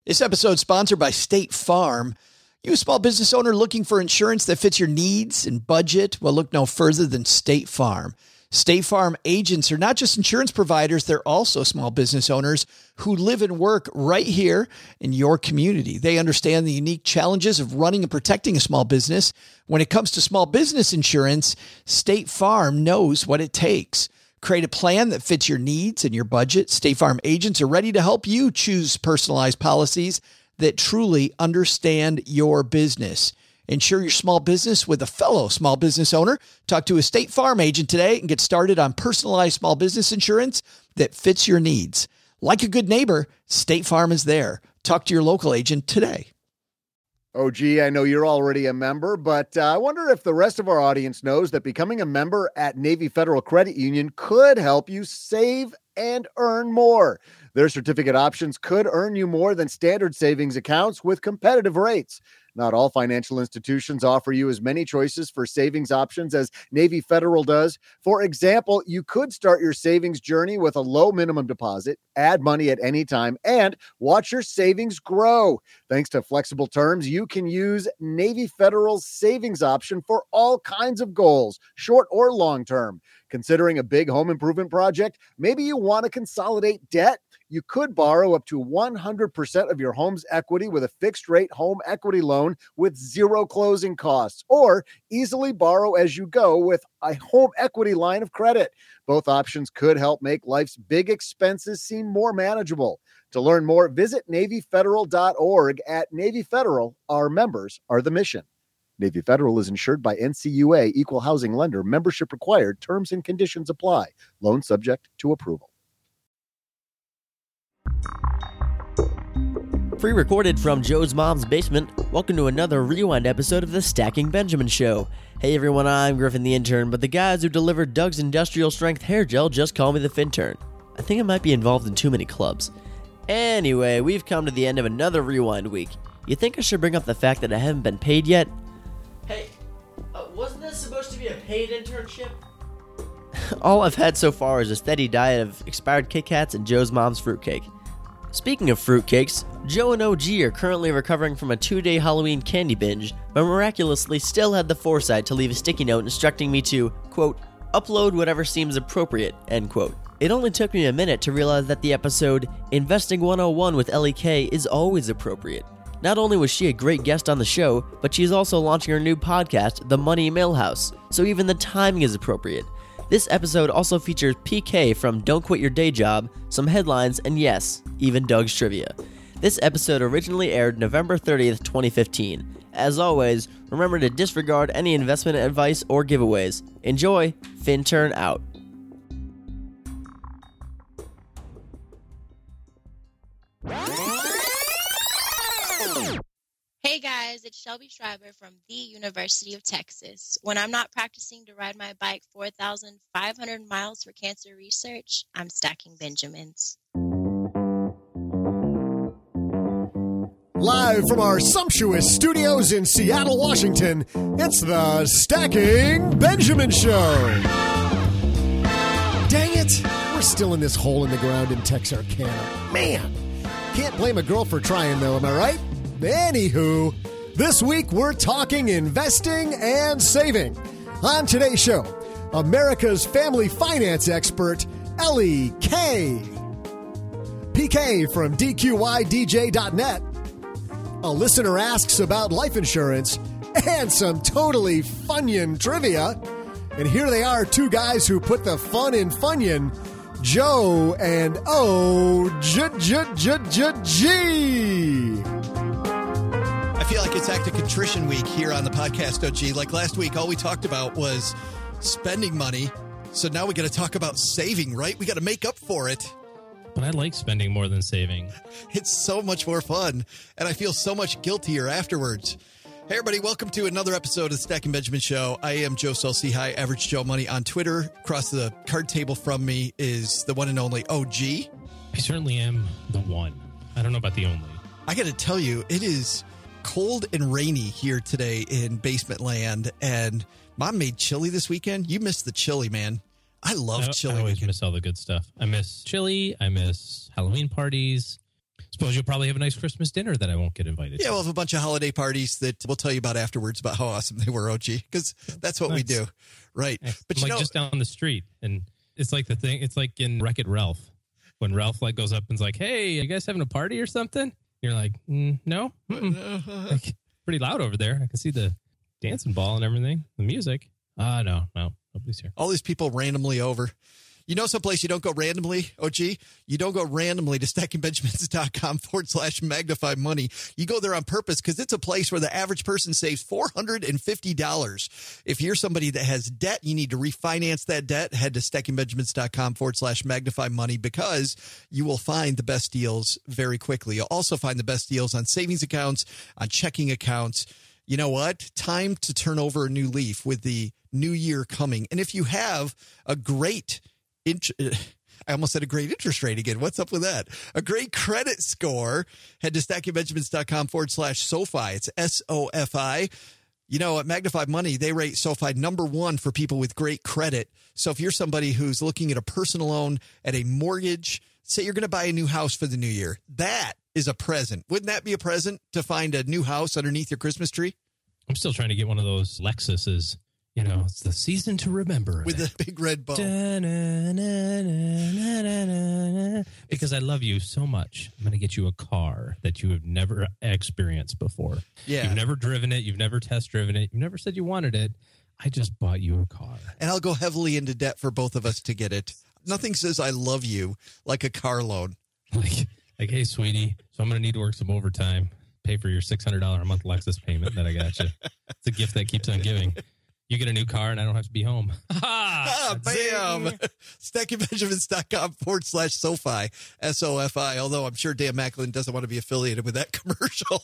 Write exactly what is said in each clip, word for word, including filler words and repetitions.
This episode is sponsored by State Farm. You a small business owner looking for insurance that fits your needs and budget? Well, look no further than State Farm. State Farm agents are not just insurance providers, they're also small business owners who live and work right here in your community. They understand the unique challenges of running and protecting a small business. When it comes to small business insurance, State Farm knows what it takes. Create a plan that fits your needs and your budget. State Farm agents are ready to help you choose personalized policies that truly understand your business. Insure your small business with a fellow small business owner. Talk to a State Farm agent today and get started on personalized small business insurance that fits your needs. Like a good neighbor, State Farm is there. Talk to your local agent today. Oh, gee, I know you're already a member, but uh, I wonder if the rest of our audience knows that becoming a member at Navy Federal Credit Union could help you save and earn more. Their certificate options could earn you more than standard savings accounts with competitive rates. Not all financial institutions offer you as many choices for savings options as Navy Federal does. For example, you could start your savings journey with a low minimum deposit, add money at any time, and watch your savings grow. Thanks to flexible terms, you can use Navy Federal's savings option for all kinds of goals, short or long term. Considering a big home improvement project, maybe you want to consolidate debt. You could borrow up to one hundred percent of your home's equity with a fixed rate home equity loan with zero closing costs, or easily borrow as you go with a home equity line of credit. Both options could help make life's big expenses seem more manageable. To learn more, visit Navy Federal dot org. At Navy Federal, our members are the mission. Navy Federal is insured by N C U A, Equal Housing Lender. Membership required. Terms and conditions apply. Loan subject to approval. Pre-recorded from Joe's mom's basement, welcome to another rewind episode of the Stacking Benjamin Show. Hey everyone, I'm Griffin the intern, but the guys who delivered Doug's industrial strength hair gel just call me the Fintern. I think I might be involved in too many clubs. Anyway, we've come to the end of another rewind week. You think I should bring up the fact that I haven't been paid yet? Hey, uh, wasn't this supposed to be a paid internship? All I've had so far is a steady diet of expired Kit Kats and Joe's mom's fruitcake. Speaking of fruitcakes, Joe and O G are currently recovering from a two-day Halloween candy binge, but miraculously still had the foresight to leave a sticky note instructing me to, quote, upload whatever seems appropriate, end quote. It only took me a minute to realize that the episode Investing one oh one with Ellie K is always appropriate. Not only was she a great guest on the show, but she's also launching her new podcast, The Money Millhouse, so even the timing is appropriate. This episode also features P K from Don't Quit Your Day Job, some headlines, and yes, even Doug's trivia. This episode originally aired November thirtieth, twenty fifteen. As always, remember to disregard any investment advice or giveaways. Enjoy. Fintern out. Hey guys, it's Shelby Schreiber from the University of Texas. When I'm not practicing to ride my bike four thousand five hundred miles for cancer research, I'm stacking Benjamins. Live from our sumptuous studios in Seattle, Washington, it's the Stacking Benjamin Show. Dang it, we're still in this hole in the ground in Texarkana. Man, can't blame a girl for trying though, am I right? Anywho, this week we're talking investing and saving. On today's show, America's family finance expert, Ellie K. P K from D Q Y D J dot net. A listener asks about life insurance and some totally Funyun trivia. And here they are, two guys who put the fun in Funyun, Joe and O J J J J G. I feel like it's Act of Contrition week here on the podcast, O G. Like last week, all we talked about was spending money. So now we got to talk about saving, right? We got to make up for it. But I like spending more than saving. It's so much more fun, and I feel so much guiltier afterwards. Hey, everybody, welcome to another episode of the Stacking Benjamin Show. I am Joe Saul-Sehy, Average Joe Money on Twitter. Across the card table from me is the one and only O G. I certainly am the one. I don't know about the only. I got to tell you, it is cold and rainy here today in Basement Land, and Mom made chili this weekend. You missed the chili, man. I love I, chili. I always weekend. miss all the good stuff. I miss chili. I miss Halloween parties. Suppose you'll probably have a nice Christmas dinner that I won't get invited Yeah, to. we'll have a bunch of holiday parties that we'll tell you about afterwards about how awesome they were, O G, because that's what Nice. we do. Right. Nice. But I'm you like know, just down the street, and it's like the thing. It's like in Wreck-It Ralph, when Ralph like goes up and's like, "Hey, you guys having a party or something?" You're like, mm, "No, Mm-mm. Like, pretty loud over there. I can see the dancing ball and everything, the music." Ah, uh, no, no, nobody's here. all these people randomly over. You know someplace you don't go randomly, O G? You don't go randomly to stackingbenjamins.com forward slash magnify money. You go there on purpose because it's a place where the average person saves four hundred fifty dollars. If you're somebody that has debt, you need to refinance that debt, head to stackingbenjamins.com forward slash magnify money because you will find the best deals very quickly. You'll also find the best deals on savings accounts, on checking accounts. You know what? Time to turn over a new leaf with the new year coming. And if you have a great int- I almost said a great interest rate again. What's up with that? A great credit score. Head to stackingbenjamins.com forward slash SoFi. It's S O F I. You know, at Magnify Money, they rate SoFi number one for people with great credit. So if you're somebody who's looking at a personal loan, at a mortgage, say you're going to buy a new house for the new year, that is a present. Wouldn't that be a present to find a new house underneath your Christmas tree? I'm still trying to get one of those Lexuses. You know, it's the season to remember. With the big red bow. Because I love you so much. I'm going to get you a car that you have never experienced before. Yeah. You've never driven it. You've never test driven it. You've never said you wanted it. I just bought you a car. And I'll go heavily into debt for both of us to get it. Nothing says I love you like a car loan. Like, like, hey, sweetie, so I'm going to need to work some overtime. Pay for your six hundred dollars a month Lexus payment that I got you. It's a gift that keeps on giving. You get a new car and I don't have to be home. Ah, bam. stackingbenjamins.com forward slash SoFi, S O F I. Although I'm sure Dan Macklin doesn't want to be affiliated with that commercial.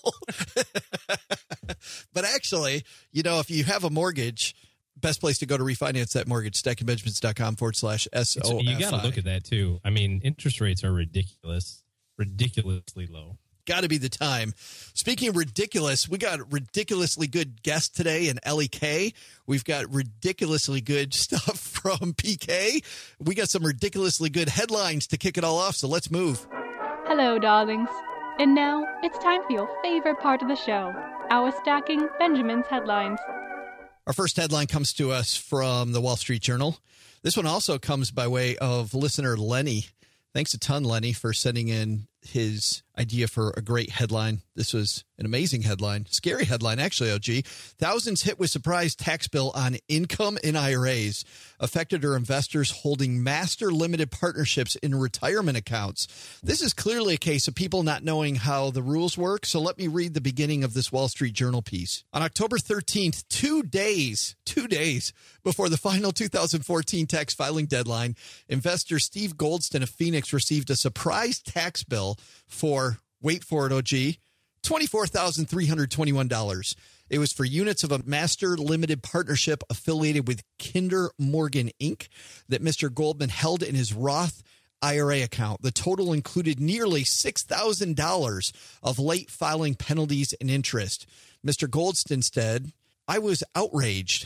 But actually, you know, if you have a mortgage, best place to go to refinance that mortgage, stackingbenjamins.com forward slash S O F I. You got to look at that too. I mean, interest rates are ridiculous, ridiculously low. Got to be the time. Speaking of ridiculous, we got a ridiculously good guest today in L E K. We've got ridiculously good stuff from P K. We got some ridiculously good headlines to kick it all off, so let's move. Hello, darlings. And now it's time for your favorite part of the show, our Stacking Benjamin's headlines. Our first headline comes to us from the Wall Street Journal. This one also comes by way of listener Lenny. Thanks a ton, Lenny, for sending in his idea for a great headline. This was an amazing headline, scary headline, actually, O G. Thousands hit with surprise tax bill on income in I R As. Affected are investors holding master limited partnerships in retirement accounts. This is clearly a case of people not knowing how the rules work. So let me read the beginning of this Wall Street Journal piece. On October thirteenth, two days, two days before the final two thousand fourteen tax filing deadline, investor Steve Goldston of Phoenix received a surprise tax bill for, wait for it, O G, twenty-four thousand three hundred twenty-one dollars. It was for units of a master limited partnership affiliated with Kinder Morgan, Incorporated that Mister Goldman held in his Roth I R A account. The total included nearly six thousand dollars of late filing penalties and interest. Mister Goldston said, I was outraged.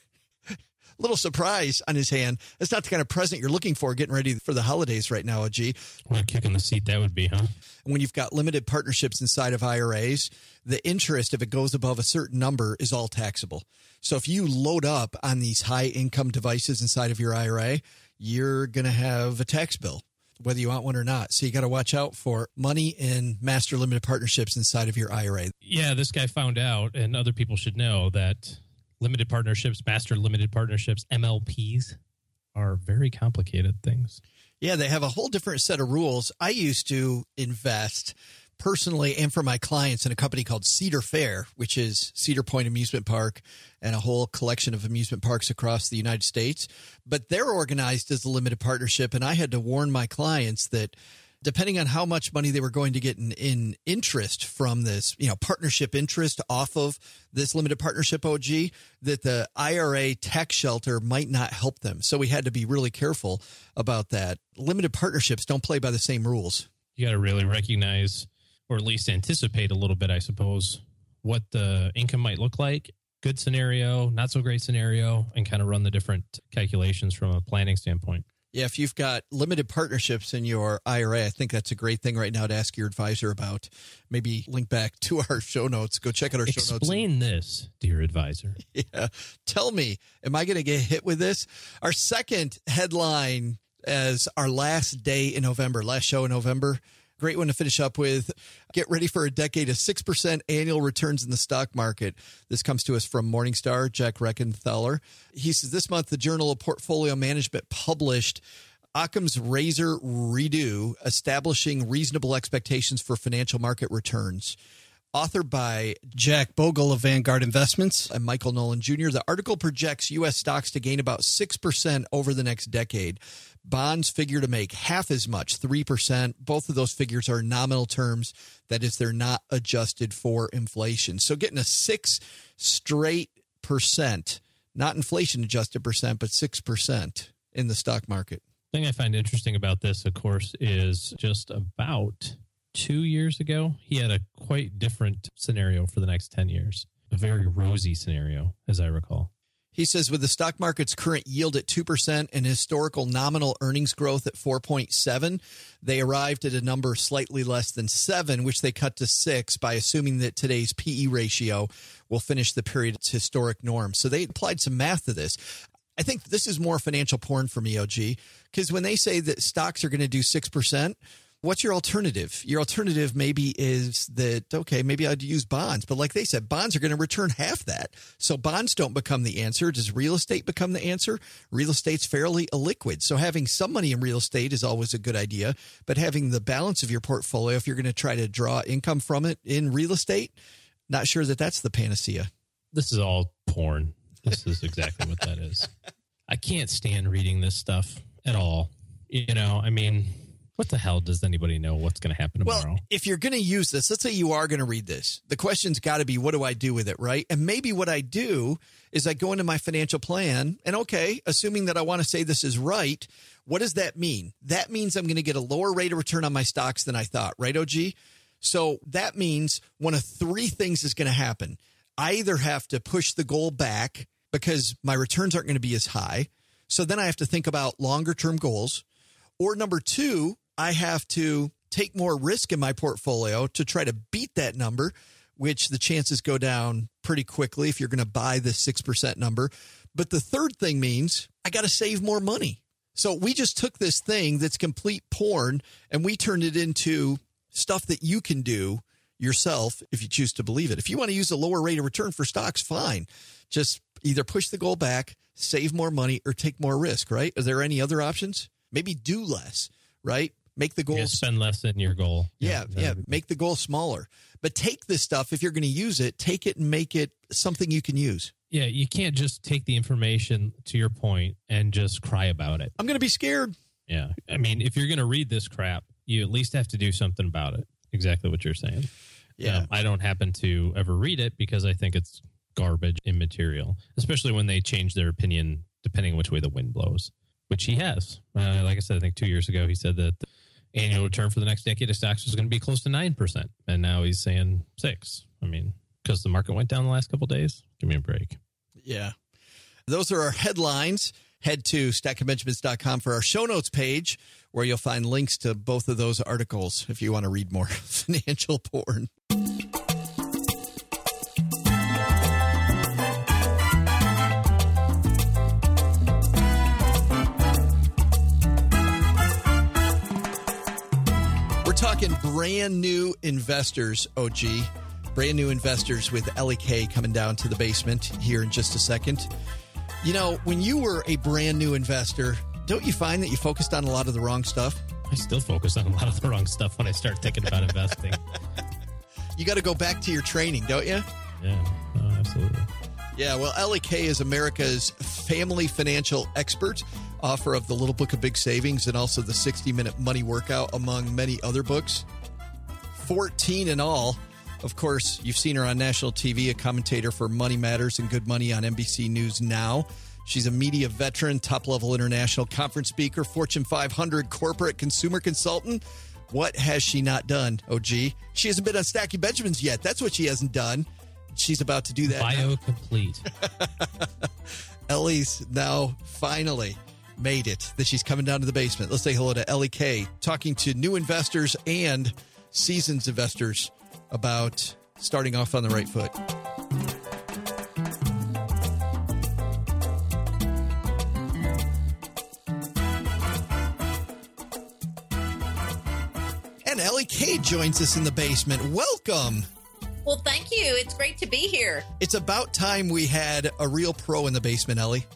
Little surprise on his hand. That's not the kind of present you're looking for getting ready for the holidays right now, O G. What a kick in the seat that would be, huh? And when you've got limited partnerships inside of I R As, the interest, if it goes above a certain number, is all taxable. So if you load up on these high income devices inside of your I R A, you're going to have a tax bill, whether you want one or not. So you got to watch out for money in master limited partnerships inside of your I R A. Yeah, this guy found out, and other people should know that limited partnerships, master limited partnerships, M L Ps are very complicated things. Yeah, they have a whole different set of rules. I used to invest personally and for my clients in a company called Cedar Fair, which is Cedar Point Amusement Park and a whole collection of amusement parks across the United States. But they're organized as a limited partnership, and I had to warn my clients that depending on how much money they were going to get in, in interest from this, you know, partnership interest off of this limited partnership O G, that the I R A tax shelter might not help them. So we had to be really careful about that. Limited partnerships don't play by the same rules. You got to really recognize, or at least anticipate a little bit, I suppose, what the income might look like. Good scenario, not so great scenario, and kind of run the different calculations from a planning standpoint. Yeah, if you've got limited partnerships in your I R A, I think that's a great thing right now to ask your advisor about. Maybe link back to our show notes. Go check out our Explain show notes. Explain this, dear advisor. Yeah. Tell me, am I going to get hit with this? Our second headline as our last day in November, last show in November. Great one to finish up with. Get ready for a decade of six percent annual returns in the stock market. This comes to us from Morningstar, Jack Reckenthaler. He says this month, the Journal of Portfolio Management published Occam's Razor Redo, Establishing Reasonable Expectations for Financial Market Returns. Authored by Jack Bogle of Vanguard Investments and Michael Nolan Junior, the article projects U S stocks to gain about six percent over the next decade. Bonds figure to make half as much, three percent. Both of those figures are nominal terms. That is, they're not adjusted for inflation. So getting a six straight percent, not inflation adjusted percent, but six percent in the stock market. The thing I find interesting about this, of course, is just about two years ago, he had a quite different scenario for the next ten years. A very rosy scenario, as I recall. He says with the stock market's current yield at two percent and historical nominal earnings growth at four point seven, they arrived at a number slightly less than seven, which they cut to six by assuming that today's P E ratio will finish the period's historic norm. So they applied some math to this. I think this is more financial porn for me, O G, because when they say that stocks are going to do six percent, what's your alternative? Your alternative maybe is that, okay, maybe I'd use bonds. But like they said, bonds are going to return half that. So bonds don't become the answer. Does real estate become the answer? Real estate's fairly illiquid. So having some money in real estate is always a good idea. But having the balance of your portfolio, if you're going to try to draw income from it in real estate, not sure that that's the panacea. This is all porn. This is exactly what that is. I can't stand reading this stuff at all. You know, I mean, what the hell does anybody know what's going to happen tomorrow? Well, if you're going to use this, let's say you are going to read this. The question's got to be, what do I do with it, right? And maybe what I do is I go into my financial plan and, okay, assuming that I want to say this is right, what does that mean? That means I'm going to get a lower rate of return on my stocks than I thought, right, O G? So that means one of three things is going to happen. I either have to push the goal back because my returns aren't going to be as high. So then I have to think about longer term goals. Or number two, I have to take more risk in my portfolio to try to beat that number, which the chances go down pretty quickly if you're going to buy the six percent number. But the third thing means I got to save more money. So we just took this thing that's complete porn and we turned it into stuff that you can do yourself if you choose to believe it. If you want to use a lower rate of return for stocks, fine. Just either push the goal back, save more money, or take more risk, right? Are there any other options? Maybe do less, right? Make the goal. Yeah, spend less than your goal. Yeah, yeah. yeah. Make the goal smaller. But take this stuff, if you're going to use it, take it and make it something you can use. Yeah, you can't just take the information, to your point, and just cry about it. I'm going to be scared. Yeah. I mean, if you're going to read this crap, you at least have to do something about it. Exactly what you're saying. Yeah. Um, I don't happen to ever read it because I think it's garbage, immaterial, especially when they change their opinion depending on which way the wind blows, which he has. Uh, like I said, I think two years ago, he said that the annual return for the next decade of stocks was going to be close to nine percent. And now he's saying six. I mean, because the market went down the last couple of days. Give me a break. Yeah. Those are our headlines. Head to stacking benjamins dot com for our show notes page, where you'll find links to both of those articles if you want to read more financial porn. We're talking brand new investors, O G. Brand new investors with Ellie Kay coming down to the basement here in just a second. You know, when you were a brand new investor, don't you find that you focused on a lot of the wrong stuff? I still focus on a lot of the wrong stuff when I start thinking about investing. You got to go back to your training, don't you? Yeah, no, absolutely. Yeah, well, Ellie Kay is America's family financial expert, author of The Little Book of Big Savings and also the sixty-minute Money Workout, among many other books. fourteen in all. Of course, you've seen her on national T V, a commentator for Money Matters and Good Money on N B C News Now. She's a media veteran, top-level international conference speaker, Fortune five hundred corporate consumer consultant. What has she not done, O G? She hasn't been on Stacking Benjamins yet. That's what she hasn't done. She's about to do that. Bio complete. Ellie's now finally made it, that she's coming down to the basement. Let's say hello to Ellie Kay, talking to new investors and seasoned investors about starting off on the right foot. And Ellie Kay joins us in the basement. Welcome. Well, thank you. It's great to be here. It's about time we had a real pro in the basement, Ellie.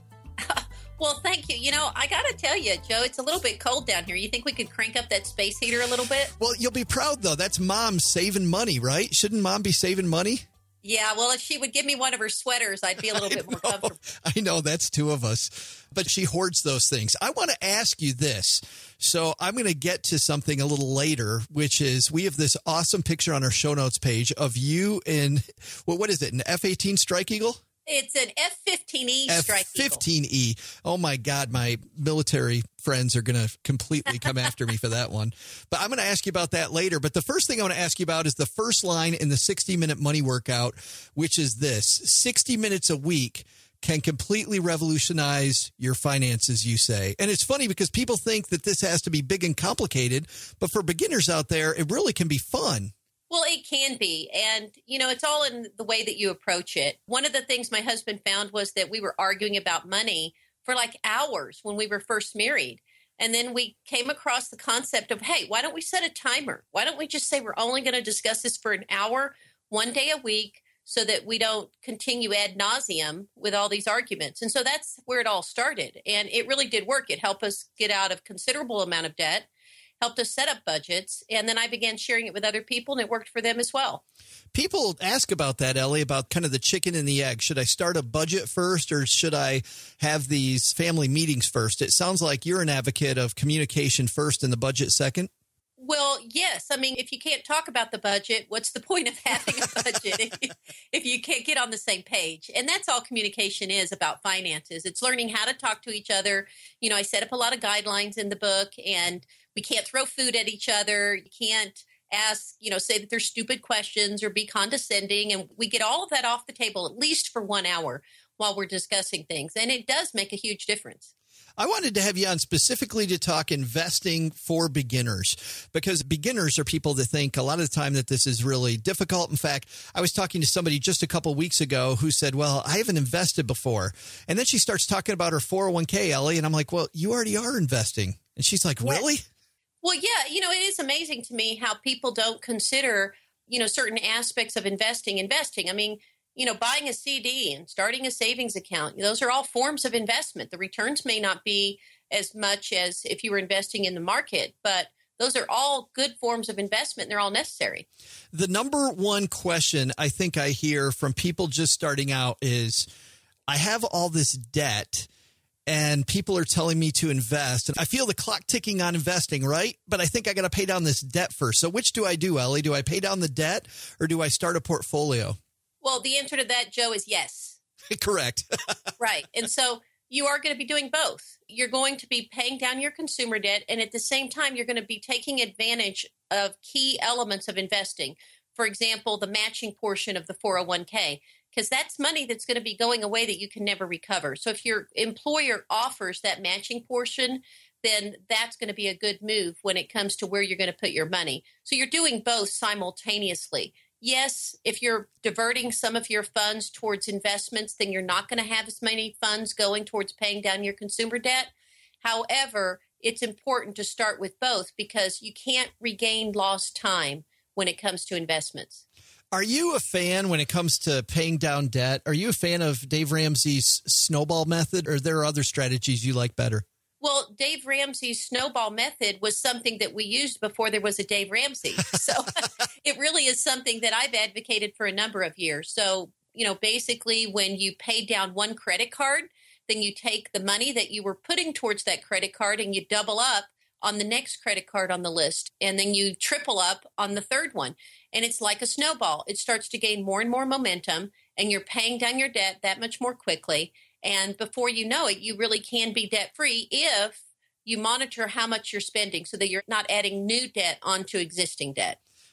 Well, thank you. You know, I got to tell you, Joe, it's a little bit cold down here. You think we could crank up that space heater a little bit? Well, you'll be proud, though. That's Mom saving money, right? Shouldn't Mom be saving money? Yeah, well, if she would give me one of her sweaters, I'd be a little bit more comfortable. I know, that's two of us. But she hoards those things. I want to ask you this. So I'm going to get to something a little later, which is we have this awesome picture on our show notes page of you in, well, what is it, an F eighteen Strike Eagle? It's an F fifteen E Strike Eagle. F fifteen E. Oh, my God. My military friends are going to completely come after me for that one. But I'm going to ask you about that later. But the first thing I want to ask you about is the first line in the sixty-minute money workout, which is this. sixty minutes a week can completely revolutionize your finances, you say. And it's funny because people think that this has to be big and complicated. But for beginners out there, it really can be fun. Well, it can be. And, you know, it's all in the way that you approach it. One of the things my husband found was that we were arguing about money for like hours when we were first married. And then we came across the concept of, hey, why don't we set a timer? Why don't we just say we're only going to discuss this for an hour, one day a week, so that we don't continue ad nauseum with all these arguments. And so that's where it all started. And it really did work. It helped us get out of considerable amount of debt, helped us set up budgets, and then I began sharing it with other people, and it worked for them as well. People ask about that, Ellie, about kind of the chicken and the egg. Should I start a budget first, or should I have these family meetings first? It sounds like you're an advocate of communication first and the budget second. Well, yes. I mean, if you can't talk about the budget, what's the point of having a budget if, if you can't get on the same page? And that's all communication is about finances. It's learning how to talk to each other. You know, I set up a lot of guidelines in the book, and we can't throw food at each other. You can't ask, you know, say that they're stupid questions or be condescending. And we get all of that off the table, at least for one hour while we're discussing things. And it does make a huge difference. I wanted to have you on specifically to talk investing for beginners, because beginners are people that think a lot of the time that this is really difficult. In fact, I was talking to somebody just a couple of weeks ago who said, well, I haven't invested before. And then she starts talking about her four oh one k, Ellie. And I'm like, well, you already are investing. And she's like, really? Well, yeah. You know, it is amazing to me how people don't consider, you know, certain aspects of investing, investing. I mean, you know, buying a C D and starting a savings account, those are all forms of investment. The returns may not be as much as if you were investing in the market, but those are all good forms of investment. And they're all necessary. The number one question I think I hear from people just starting out is, I have all this debt and people are telling me to invest. And I feel the clock ticking on investing, right? But I think I got to pay down this debt first. So which do I do, Ellie? Do I pay down the debt or do I start a portfolio? Well, the answer to that, Joe, is yes. Correct. Right. And so you are going to be doing both. You're going to be paying down your consumer debt, and at the same time, you're going to be taking advantage of key elements of investing. For example, the matching portion of the four oh one k, because that's money that's going to be going away that you can never recover. So if your employer offers that matching portion, then that's going to be a good move when it comes to where you're going to put your money. So you're doing both simultaneously. Yes, if you're diverting some of your funds towards investments, then you're not going to have as many funds going towards paying down your consumer debt. However, it's important to start with both because you can't regain lost time when it comes to investments. Are you a fan when it comes to paying down debt? Are you a fan of Dave Ramsey's snowball method, or are there other strategies you like better? Well, Dave Ramsey's snowball method was something that we used before there was a Dave Ramsey. So it really is something that I've advocated for a number of years. So, you know, basically when you pay down one credit card, then you take the money that you were putting towards that credit card and you double up on the next credit card on the list. And then you triple up on the third one. And it's like a snowball. It starts to gain more and more momentum, and you're paying down your debt that much more quickly. And before you know it, you really can be debt-free if you monitor how much you're spending so that you're not adding new debt onto existing debt.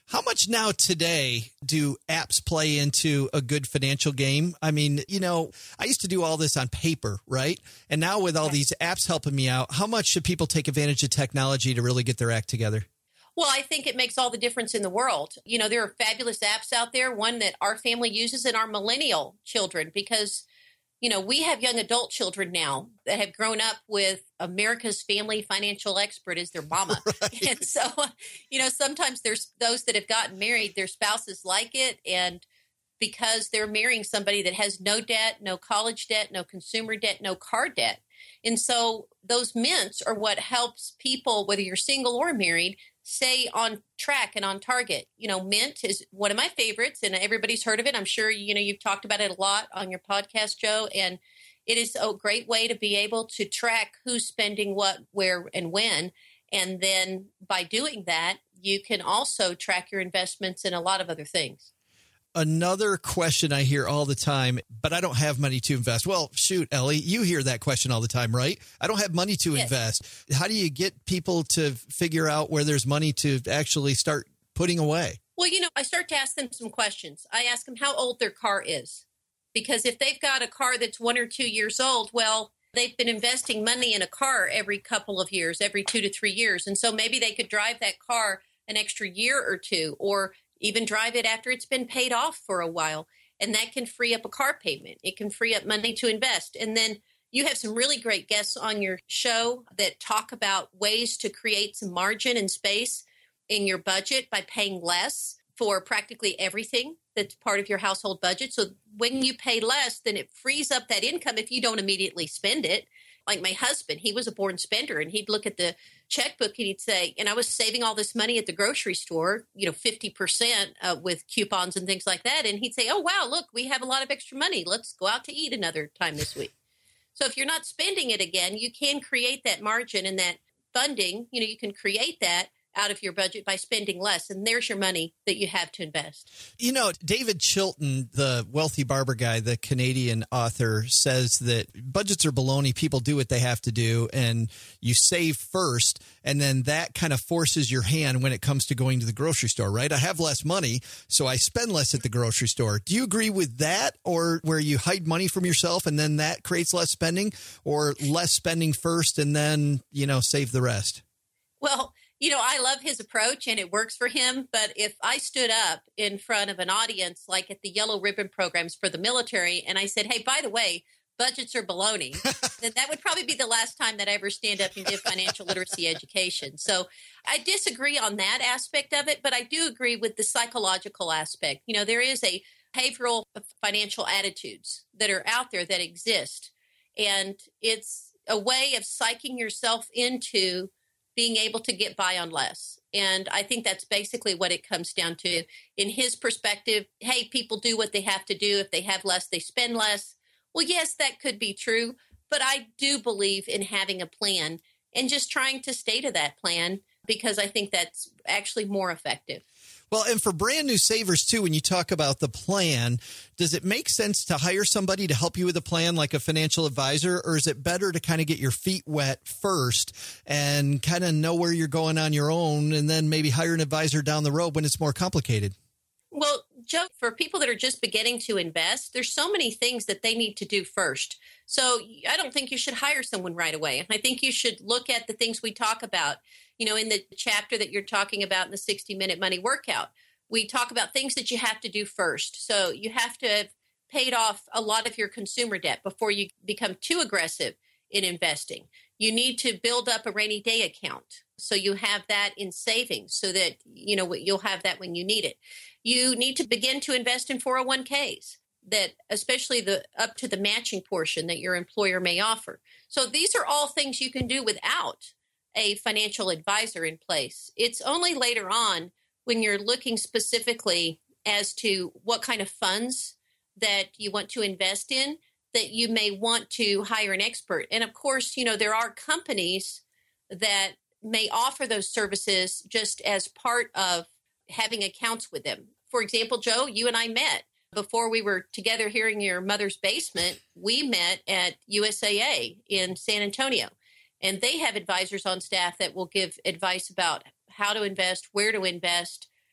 How much now today do apps play into a good financial game? I mean, you know, I used to do all this on paper, right? And now with all these apps helping me out, how much should people take advantage of technology to really get their act together? Well, I think it makes all the difference in the world. You know, there are fabulous apps out there, one that our family uses and our millennial children, because, you know, we have young adult children now that have grown up with America's family financial expert as their mama. Right. And so, you know, sometimes there's those that have gotten married, their spouses like it. And because they're marrying somebody that has no debt, no college debt, no consumer debt, no car debt. And so those mints are what helps people, whether you're single or married, stay on track and on target. You know, Mint is one of my favorites, and everybody's heard of it. I'm sure, you know, you've talked about it a lot on your podcast, Joe, and it is a great way to be able to track who's spending what, where, and when. And then by doing that, you can also track your investments and a lot of other things. Another question I hear all the time, but I don't have money to invest. Well, shoot, Ellie, you hear that question all the time, right? I don't have money to Yes. invest. How do you get people to figure out where there's money to actually start putting away? Well, you know, I start to ask them some questions. I ask them how old their car is, because if they've got a car that's one or two years old, well, they've been investing money in a car every couple of years, every two to three years. And so maybe they could drive that car an extra year or two, or even drive it after it's been paid off for a while. And that can free up a car payment. It can free up money to invest. And then you have some really great guests on your show that talk about ways to create some margin and space in your budget by paying less for practically everything that's part of your household budget. So when you pay less, then it frees up that income if you don't immediately spend it. Like my husband, he was a born spender, and he'd look at the checkbook and he'd say, and I was saving all this money at the grocery store, you know, fifty percent uh, with coupons and things like that. And he'd say, oh, wow, look, we have a lot of extra money. Let's go out to eat another time this week. So if you're not spending it again, you can create that margin and that funding. You know, you can create that out of your budget by spending less. And there's your money that you have to invest. You know, David Chilton, the wealthy barber guy, the Canadian author, says that budgets are baloney. People do what they have to do, and you save first, and then that kind of forces your hand when it comes to going to the grocery store, right? I have less money, so I spend less at the grocery store. Do you agree with that, or where you hide money from yourself and then that creates less spending, or less spending first and then, you know, save the rest? Well, you know, I love his approach and it works for him. But if I stood up in front of an audience, like at the Yellow Ribbon programs for the military, and I said, hey, by the way, budgets are baloney, then that would probably be the last time that I ever stand up and give financial literacy education. So I disagree on that aspect of it, but I do agree with the psychological aspect. You know, there is a behavioral financial attitudes that are out there that exist. And it's a way of psyching yourself into being able to get by on less. And I think that's basically what it comes down to. In his perspective, hey, people do what they have to do. If they have less, they spend less. Well, yes, that could be true, but I do believe in having a plan and just trying to stay to that plan, because I think that's actually more effective. Well, and for brand new savers, too, when you talk about the plan, does it make sense to hire somebody to help you with a plan, like a financial advisor, or is it better to kind of get your feet wet first and kind of know where you're going on your own and then maybe hire an advisor down the road when it's more complicated? Well, Joe, for people that are just beginning to invest, there's so many things that they need to do first. So I don't think you should hire someone right away. And I think you should look at the things we talk about. You know, in the chapter that you're talking about in the sixty minute money workout, we talk about things that you have to do first. So you have to have paid off a lot of your consumer debt before you become too aggressive in investing. You need to build up a rainy day account, so you have that in savings so that, you know, you'll have that when you need it. You need to begin to invest in four oh one k's, that especially the up to the matching portion that your employer may offer. So these are all things you can do without a financial advisor in place. It's only later on when you're looking specifically as to what kind of funds that you want to invest in that you may want to hire an expert. And of course, you know, there are companies that may offer those services just as part of having accounts with them. For example, Joe, you and I met before we were together here in your mother's basement. We met at U S A A in San Antonio. And they have advisors on staff that will give advice about how to invest, where to invest,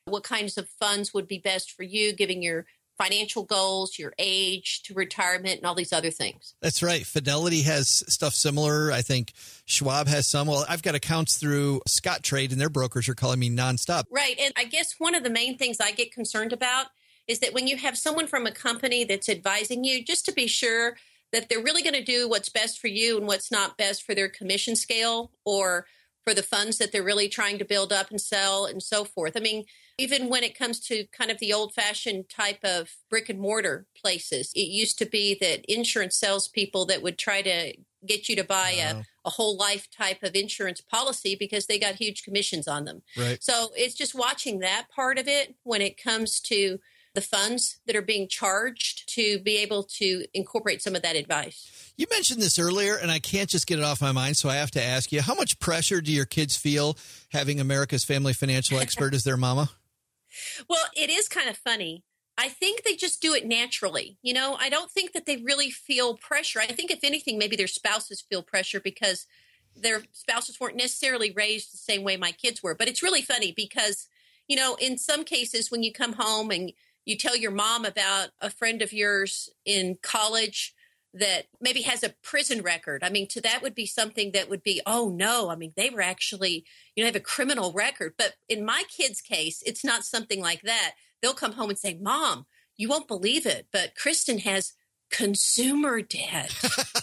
what kinds of funds would be best for you, given your financial goals, your age to retirement, and all these other things. That's right. Fidelity has stuff similar. I think Schwab has some. Well, I've got accounts through Scottrade, and their brokers are calling me nonstop. Right. And I guess one of the main things I get concerned about is that when you have someone from a company that's advising you, just to be sure that they're really going to do what's best for you and what's not best for their commission scale or for the funds that they're really trying to build up and sell and so forth. I mean, even when it comes to kind of the old-fashioned type of brick and mortar places, it used to be that insurance salespeople that would try to get you to buy wow. a, a whole life type of insurance policy because they got huge commissions on them. Right. So it's just watching that part of it when it comes to the funds that are being charged to be able to incorporate some of that advice. You mentioned this earlier, and I can't just get it off my mind, so I have to ask you, how much pressure do your kids feel having America's Family Financial Expert as their mama? Well, it is kind of funny. I think they just do it naturally. You know, I don't think that they really feel pressure. I think if anything, maybe their spouses feel pressure because their spouses weren't necessarily raised the same way my kids were. But it's really funny because, you know, in some cases when you come home and you tell your mom about a friend of yours in college that maybe has a prison record. I mean, to that would be something that would be, oh, no. I mean, they were actually, you know, have a criminal record. But in my kid's case, it's not something like that. They'll come home and say, Mom, you won't believe it, but Kristen has consumer debt.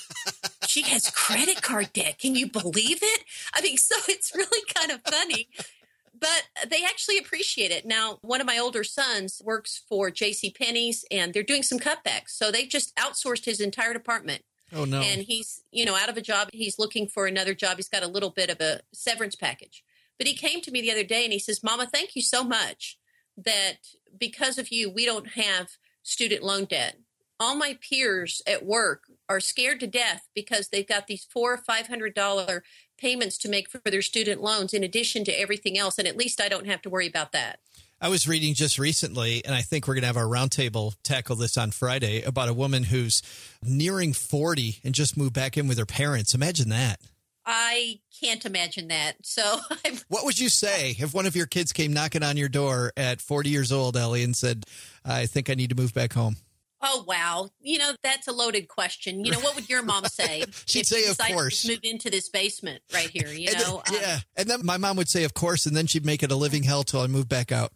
She has credit card debt. Can you believe it? I mean, so it's really kind of funny. But they actually appreciate it. Now, one of my older sons works for JCPenney's, and they're doing some cutbacks. So they just outsourced his entire department. Oh, no. And he's, you know, out of a job. He's looking for another job. He's got a little bit of a severance package. But he came to me the other day, and he says, Mama, thank you so much that because of you, we don't have student loan debt. All my peers at work are scared to death because they've got these four or five hundred dollar payments to make for their student loans in addition to everything else. And at least I don't have to worry about that. I was reading just recently, and I think we're going to have our roundtable tackle this on Friday, about a woman who's nearing forty and just moved back in with her parents. Imagine that. I can't imagine that. So I'm, what would you say if one of your kids came knocking on your door at forty years old, Ellie, and said, I think I need to move back home? Oh, wow. You know, that's a loaded question. You know, what would your mom say? She'd say, of course. To move into this basement right here, you and know? Then, yeah. Um, and then my mom would say, of course, and then she'd make it a living hell till I moved back out.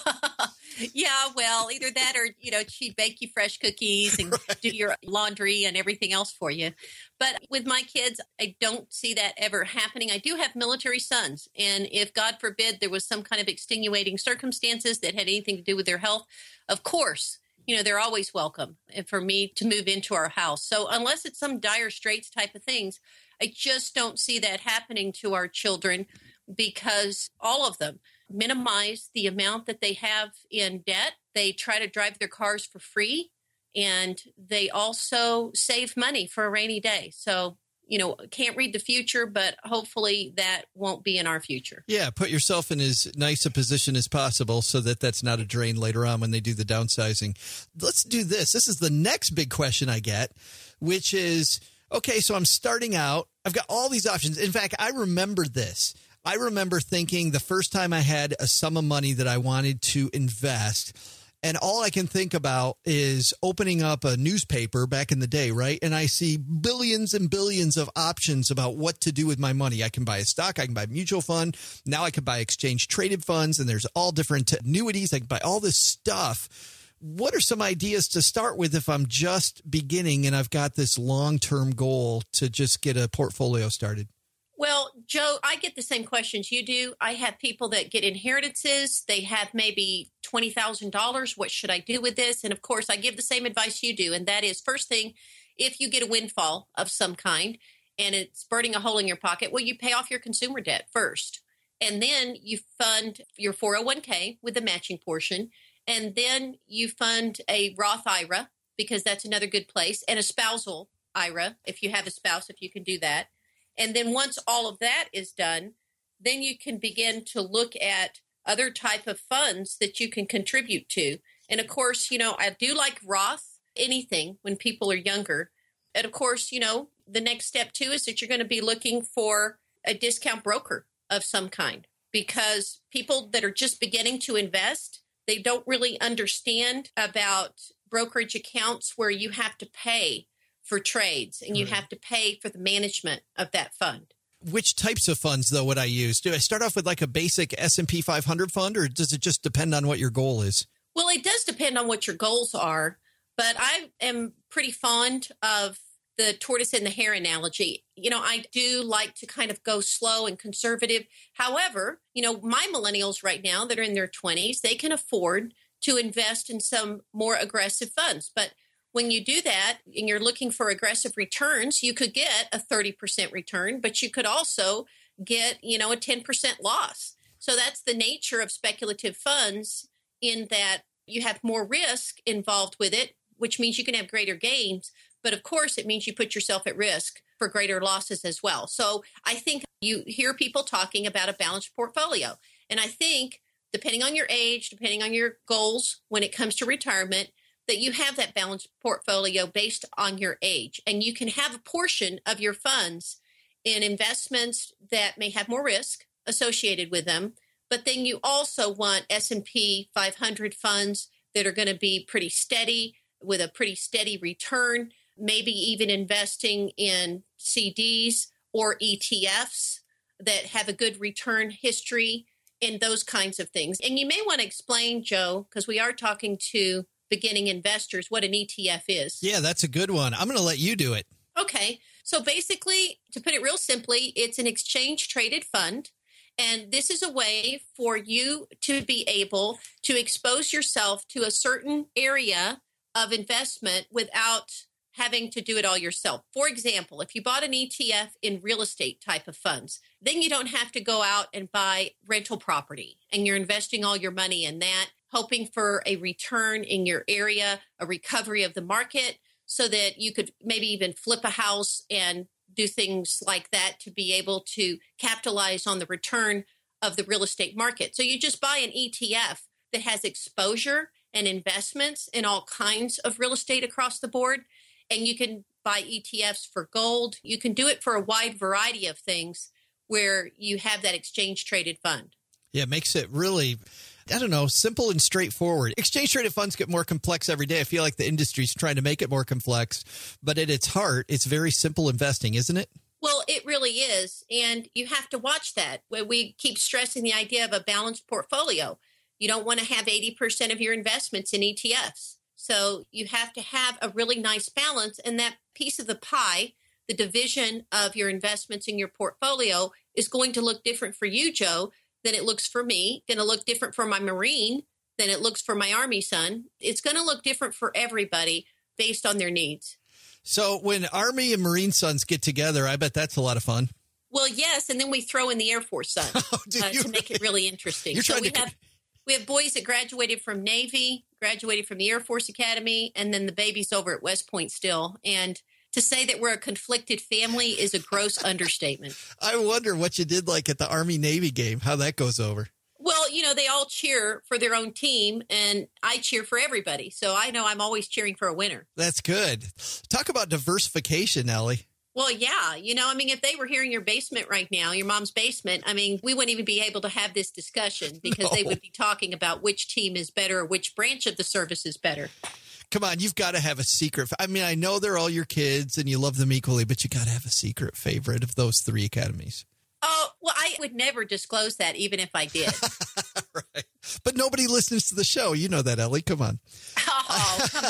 Yeah, well, either that or, you know, she'd bake you fresh cookies and right. do your laundry and everything else for you. But with my kids, I don't see that ever happening. I do have military sons. And if, God forbid, there was some kind of extenuating circumstances that had anything to do with their health, of course, you know, they're always welcome for me to move into our house. So unless it's some dire straits type of things, I just don't see that happening to our children because all of them minimize the amount that they have in debt. They try to drive their cars for free, and they also save money for a rainy day. So, you know, can't read the future, but hopefully that won't be in our future. Yeah, put yourself in as nice a position as possible so that that's not a drain later on when they do the downsizing. Let's do this. This is the next big question I get, which is, okay, so I'm starting out. I've got all these options. In fact, I remember this. I remember thinking the first time I had a sum of money that I wanted to invest, and all I can think about is opening up a newspaper back in the day, right? And I see billions and billions of options about what to do with my money. I can buy a stock. I can buy a mutual fund. Now I can buy exchange traded funds, and there's all different annuities. I can buy all this stuff. What are some ideas to start with if I'm just beginning and I've got this long-term goal to just get a portfolio started? Well, Joe, I get the same questions you do. I have people that get inheritances. They have maybe twenty thousand dollars. What should I do with this? And of course, I give the same advice you do. And that is, first thing, if you get a windfall of some kind and it's burning a hole in your pocket, well, you pay off your consumer debt first. And then you fund your four oh one k with the matching portion. And then you fund a Roth I R A because that's another good place, and a spousal I R A if you have a spouse, if you can do that. And then once all of that is done, then you can begin to look at other type of funds that you can contribute to. And of course, you know, I do like Roth, anything when people are younger. And of course, you know, the next step too is that you're going to be looking for a discount broker of some kind. because people that are just beginning to invest, they don't really understand about brokerage accounts where you have to pay for trades and you Right. have to pay for the management of that fund. Which types of funds, though, would I use? Do I start off with like a basic S and P five hundred fund, or does it just depend on what your goal is? Well, it does depend on what your goals are, but I am pretty fond of the tortoise and the hare analogy. You know, I do like to kind of go slow and conservative. However, you know, my millennials right now that are in their twenties, they can afford to invest in some more aggressive funds. But when you do that and you're looking for aggressive returns, you could get a thirty percent return, but you could also get, you know, a ten percent loss. So that's the nature of speculative funds, in that you have more risk involved with it, which means you can have greater gains. But of course, it means you put yourself at risk for greater losses as well. So I think you hear people talking about a balanced portfolio. And I think depending on your age, depending on your goals when it comes to retirement, that you have that balanced portfolio based on your age. And you can have a portion of your funds in investments that may have more risk associated with them. But then you also want S and P five hundred funds that are going to be pretty steady, with a pretty steady return, maybe even investing in C Ds or E T Fs that have a good return history, and those kinds of things. And you may want to explain, Joe, because we are talking to beginning investors, what an E T F is. Yeah, that's a good one. I'm going to let you do it. Okay. So basically, to put it real simply, it's an exchange traded fund. And this is a way for you to be able to expose yourself to a certain area of investment without having to do it all yourself. For example, if you bought an E T F in real estate type of funds, then you don't have to go out and buy rental property and you're investing all your money in that, hoping for a return in your area, a recovery of the market, so that you could maybe even flip a house and do things like that to be able to capitalize on the return of the real estate market. So you just buy an E T F that has exposure and investments in all kinds of real estate across the board. And you can buy E T Fs for gold. You can do it for a wide variety of things where you have that exchange traded fund. Yeah, it makes it really, I don't know, simple and straightforward. Exchange traded funds get more complex every day. I feel like the industry's trying to make it more complex, but at its heart, it's very simple investing, isn't it? Well, it really is. And you have to watch that. We keep stressing the idea of a balanced portfolio. You don't want to have eighty percent of your investments in E T Fs. So you have to have a really nice balance. And that piece of the pie, the division of your investments in your portfolio, is going to look different for you, Joe, than it looks for me, going to look different for my Marine than it looks for my Army son. It's going to look different for everybody based on their needs. So when Army and Marine sons get together, I bet that's a lot of fun. Well, yes, and then we throw in the Air Force son Oh, do uh, you to make it really interesting. You're So trying we to- have we have boys that graduated from Navy, graduated from the Air Force Academy, and then the baby's over at West Point still. And to say that we're a conflicted family is a gross understatement. I wonder what you did like at the Army-Navy game, how that goes over. Well, you know, they all cheer for their own team, and I cheer for everybody. So I know I'm always cheering for a winner. That's good. Talk about diversification, Ellie. Well, yeah. You know, I mean, if they were here in your basement right now, your mom's basement, I mean, we wouldn't even be able to have this discussion because No. they would be talking about which team is better or which branch of the service is better. Come on, you've got to have a secret. I mean, I know they're all your kids and you love them equally, but you got to have a secret favorite of those three academies. Oh, well, I would never disclose that even if I did. Right. But nobody listens to the show. You know that, Ellie. Come on. Oh, come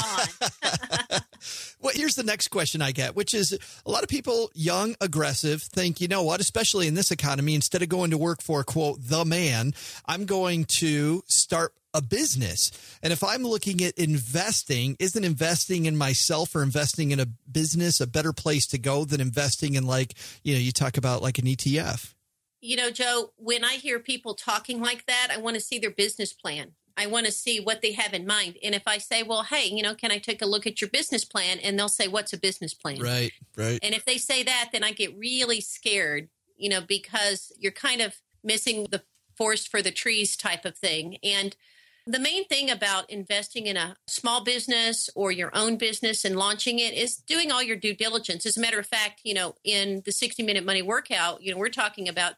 on. Well, here's the next question I get, which is a lot of people, young, aggressive, think, you know what, especially in this economy, instead of going to work for, quote, the man, I'm going to start a business. And if I'm looking at investing, isn't investing in myself or investing in a business a better place to go than investing in, like, you know, you talk about like an E T F? You know, Joe, when I hear people talking like that, I want to see their business plan. I want to see what they have in mind. And if I say, well, hey, you know, can I take a look at your business plan? And they'll say, what's a business plan? Right, right. And if they say that, then I get really scared, you know, because you're kind of missing the forest for the trees type of thing. And the main thing about investing in a small business or your own business and launching it is doing all your due diligence. As a matter of fact, you know, in the sixty minute money workout, you know, we're talking about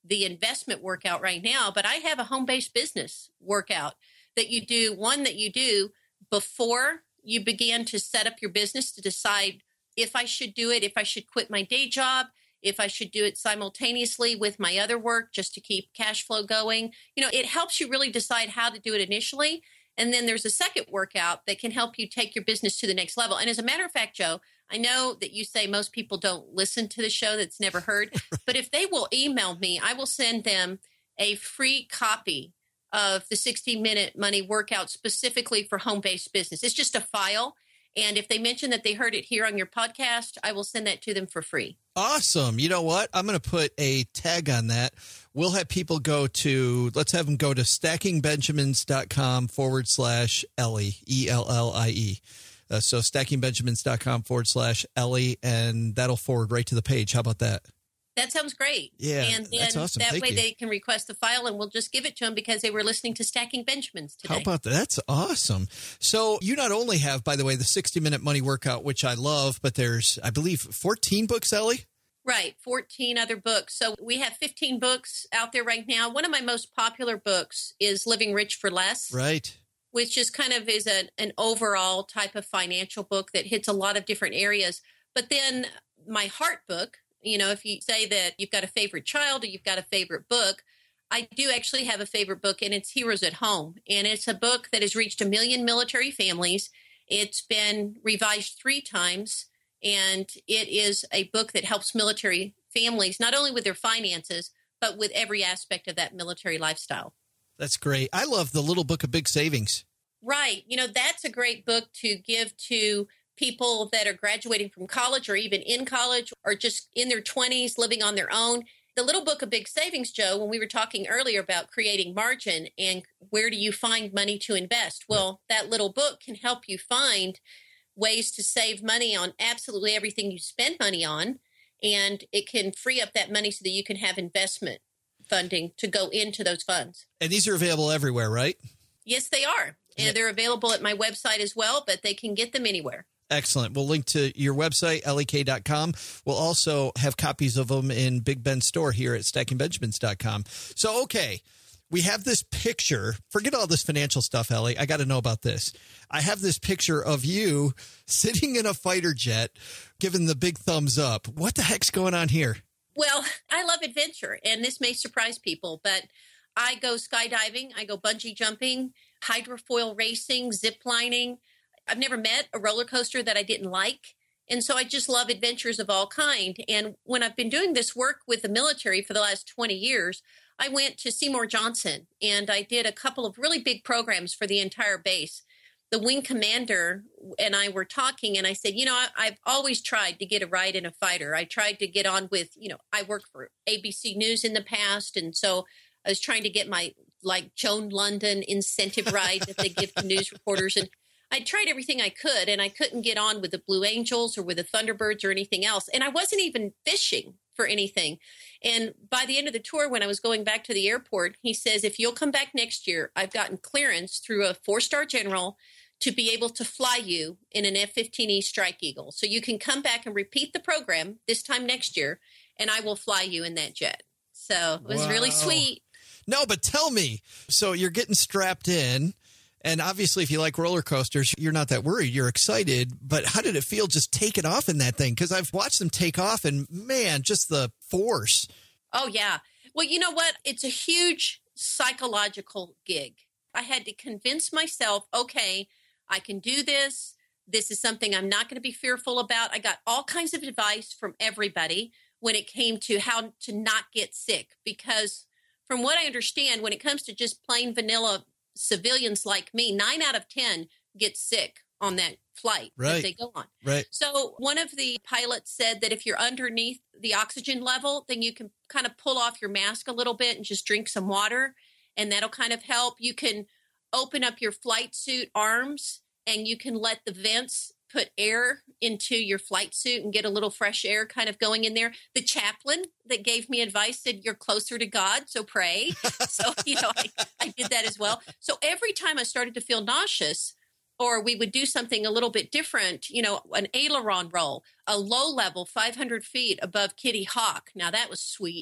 the investment workout right now, but I have a home-based business workout that you do, one that you do before you begin to set up your business to decide if I should do it, if I should quit my day job, if I should do it simultaneously with my other work just to keep cash flow going. You know, it helps you really decide how to do it initially. And then there's a second workout that can help you take your business to the next level. And as a matter of fact, Joe, I know that you say most people don't listen to the show that's never heard, but if they will email me, I will send them a free copy of the sixty minute money workout specifically for home-based business. It's just a file. And if they mention that they heard it here on your podcast, I will send that to them for free. Awesome. You know what? I'm going to put a tag on that. We'll have people go to, let's have them go to stackingbenjamins.com forward slash Ellie, E L L I E. Uh, so stackingbenjamins.com forward slash Ellie, and that'll forward right to the page. How about that? That sounds great. Yeah, and then that's awesome. That Thank way you. they can request the file and we'll just give it to them because they were listening to Stacking Benjamins today. How about that? That's awesome. So you not only have, by the way, the sixty minute money workout, which I love, but there's, I believe, fourteen books, Ellie? Right, fourteen other books. So we have fifteen books out there right now. One of my most popular books is Living Rich for Less. Right. Which just kind of is a, an overall type of financial book that hits a lot of different areas. But then my heart book, you know, if you say that you've got a favorite child or you've got a favorite book, I do actually have a favorite book, and it's Heroes at Home. And it's a book that has reached a million military families. It's been revised three times, and it is a book that helps military families, not only with their finances, but with every aspect of that military lifestyle. That's great. I love the Little Book of Big Savings. Right. You know, that's a great book to give to people that are graduating from college or even in college or just in their twenties living on their own. The Little Book of Big Savings, Joe, when we were talking earlier about creating margin and where do you find money to invest? Well, that little book can help you find ways to save money on absolutely everything you spend money on, and it can free up that money so that you can have investment funding to go into those funds. And these are available everywhere, right? Yes, they are. And Yeah. they're available at my website as well, but they can get them anywhere. Excellent. We'll link to your website, L E K dot com. We'll also have copies of them in Big Ben's store here at stacking benjamins dot com. So, okay, we have this picture. Forget all this financial stuff, Ellie. I got to know about this. I have this picture of you sitting in a fighter jet, giving the big thumbs up. What the heck's going on here? Well, I love adventure, and this may surprise people, but I go skydiving, I go bungee jumping, hydrofoil racing, zip lining. I've never met a roller coaster that I didn't like. And so I just love adventures of all kind. And when I've been doing this work with the military for the last twenty years, I went to Seymour Johnson and I did a couple of really big programs for the entire base. The wing commander and I were talking and I said, you know, I, I've always tried to get a ride in a fighter. I tried to get on with, you know, I worked for A B C News in the past. And so I was trying to get my like Joan London incentive ride that they give to news reporters. And I tried everything I could, and I couldn't get on with the Blue Angels or with the Thunderbirds or anything else. And I wasn't even fishing for anything. And by the end of the tour, when I was going back to the airport, he says, if you'll come back next year, I've gotten clearance through a four-star general to be able to fly you in an F fifteen E Strike Eagle. So you can come back and repeat the program this time next year, and I will fly you in that jet. So it was Wow. really sweet. No, but tell me. So you're getting strapped in. And obviously, if you like roller coasters, you're not that worried. You're excited. But how did it feel just taking off in that thing? Because I've watched them take off and, man, just the force. Oh, yeah. Well, you know what? It's a huge psychological gig. I had to convince myself, okay, I can do this. This is something I'm not going to be fearful about. I got all kinds of advice from everybody when it came to how to not get sick. Because from what I understand, when it comes to just plain vanilla civilians like me, nine out of ten get sick on that flight Right. that they go on. Right. So one of the pilots said that if you're underneath the oxygen level, then you can kind of pull off your mask a little bit and just drink some water, and that'll kind of help. You can open up your flight suit arms and you can let the vents put air into your flight suit and get a little fresh air kind of going in there. The chaplain that gave me advice said, you're closer to God, so pray. So, you know, I, I did that as well. So every time I started to feel nauseous, or we would do something a little bit different, you know, an aileron roll, a low level five hundred feet above Kitty Hawk. Now that was sweet.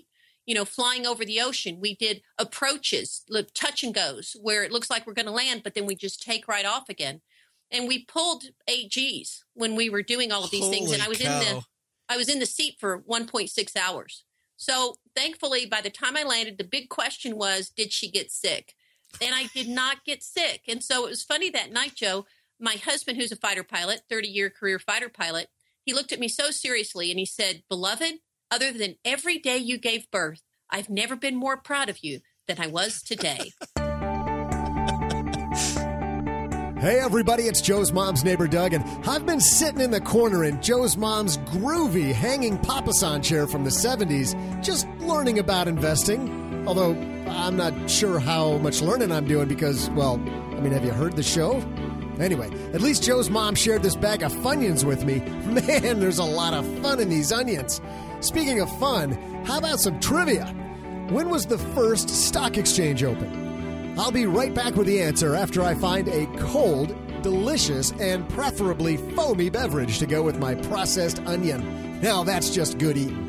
you know, flying over the ocean. We did approaches, touch and goes, where it looks like we're going to land, but then we just take right off again. And we pulled eight G's when we were doing all of these Holy things. And I was cow. in the I was in the seat for one point six hours. So thankfully, by the time I landed, the big question was, did she get sick? And I did not get sick. And so it was funny that night, Joe, my husband, who's a fighter pilot, thirty-year career fighter pilot, he looked at me so seriously and he said, beloved, other than every day you gave birth, I've never been more proud of you than I was today. Hey, everybody, it's Joe's mom's neighbor, Doug, and I've been sitting in the corner in Joe's mom's groovy hanging papasan chair from the seventies, just learning about investing. Although I'm not sure how much learning I'm doing because, well, I mean, have you heard the show? Anyway, at least Joe's mom shared this bag of Funyuns with me. Man, there's a lot of fun in these onions. Speaking of fun, how about some trivia? When was the first stock exchange open? I'll be right back with the answer after I find a cold, delicious, and preferably foamy beverage to go with my processed onion. Now that's just good eating.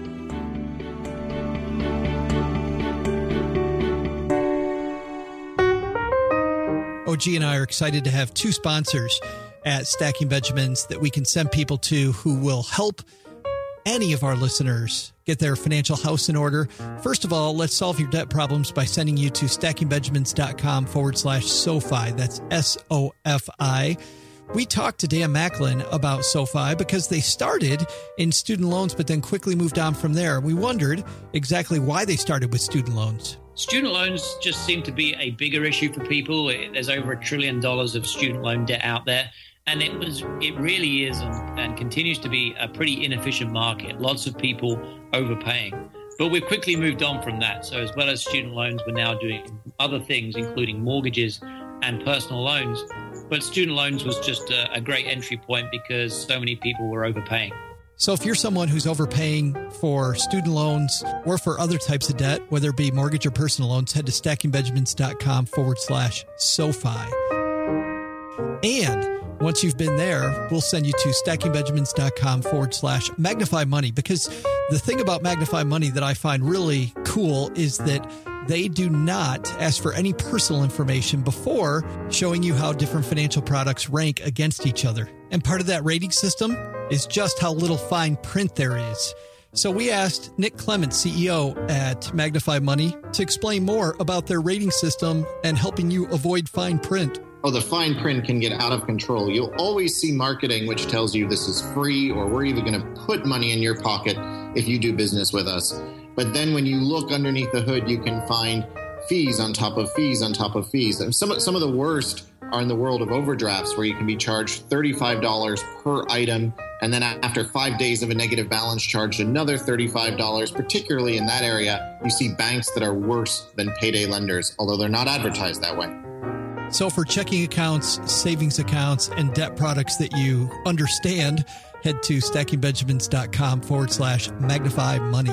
O G and I are excited to have two sponsors at Stacking Benjamins that we can send people to who will help any of our listeners get their financial house in order. First of all, let's solve your debt problems by sending you to stackingbenjamins.com forward slash SoFi. That's S O F I. We talked to Dan Macklin about SoFi because they started in student loans, but then quickly moved on from there. We wondered exactly why they started with student loans. Student loans just seem to be a bigger issue for people. There's over a trillion dollars of student loan debt out there. And it was, it really is and, and continues to be a pretty inefficient market. Lots of people overpaying. But we've quickly moved on from that. So as well as student loans, we're now doing other things, including mortgages and personal loans. But student loans was just a, a great entry point because so many people were overpaying. So if you're someone who's overpaying for student loans or for other types of debt, whether it be mortgage or personal loans, head to stackingbenjamins.com forward slash SoFi. And once you've been there, we'll send you to stackingbenjamins.com forward slash magnify money. Because the thing about Magnify Money that I find really cool is that they do not ask for any personal information before showing you how different financial products rank against each other. And part of that rating system is just how little fine print there is. So we asked Nick Clement, C E O at Magnify Money, to explain more about their rating system and helping you avoid fine print. Oh, the fine print can get out of control. You'll always see marketing which tells you this is free or we're even going to put money in your pocket if you do business with us. But then when you look underneath the hood, you can find fees on top of fees on top of fees. And some, some of the worst are in the world of overdrafts where you can be charged thirty-five dollars per item. And then after five days of a negative balance, charged another thirty-five dollars. Particularly in that area, you see banks that are worse than payday lenders, although they're not advertised that way. So for checking accounts, savings accounts, and debt products that you understand, head to stackingbenjamins.com forward slash magnify money.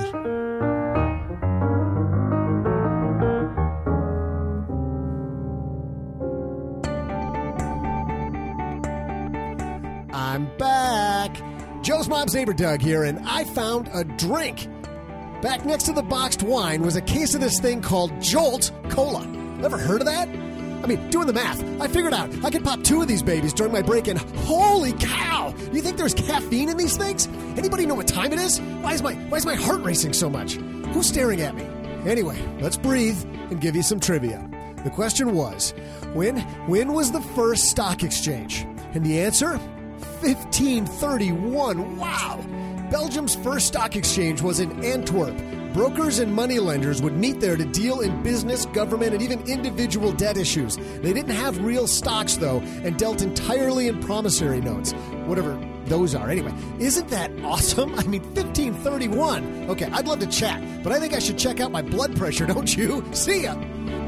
I'm back. Joe's mom's neighbor Doug here, and I found a drink. Back next to the boxed wine was a case of this thing called Jolt Cola. Ever heard of that? I mean, doing the math, I figured out I could pop two of these babies during my break, and holy cow! You think there's caffeine in these things? Anybody know what time it is? Why is my why is my heart racing so much? Who's staring at me? Anyway, let's breathe and give you some trivia. The question was, when when was the first stock exchange? And the answer? fifteen thirty-one. Wow! Belgium's first stock exchange was in Antwerp. Brokers and moneylenders would meet there to deal in business, government, and even individual debt issues. They didn't have real stocks, though, and dealt entirely in promissory notes, whatever those are. Anyway, isn't that awesome? I mean, fifteen thirty-one. Okay, I'd love to chat, but I think I should check out my blood pressure, don't you? See ya!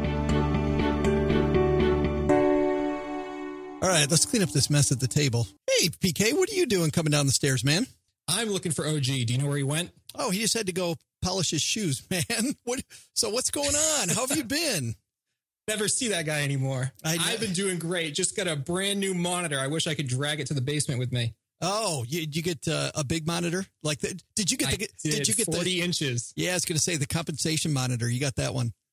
All right, let's clean up this mess at the table. Hey, P K, what are you doing coming down the stairs, man? I'm looking for O G. Do you know where he went? Oh, he just had to go polish his shoes, man. What? So what's going on? How have you been? Never see that guy anymore. I I've been doing great. Just got a brand new monitor. I wish I could drag it to the basement with me. Oh, you, did you get uh, a big monitor? Like the, did you get the, I did, did you get forty the, inches? Yeah, I was going to say the compensation monitor. You got that one.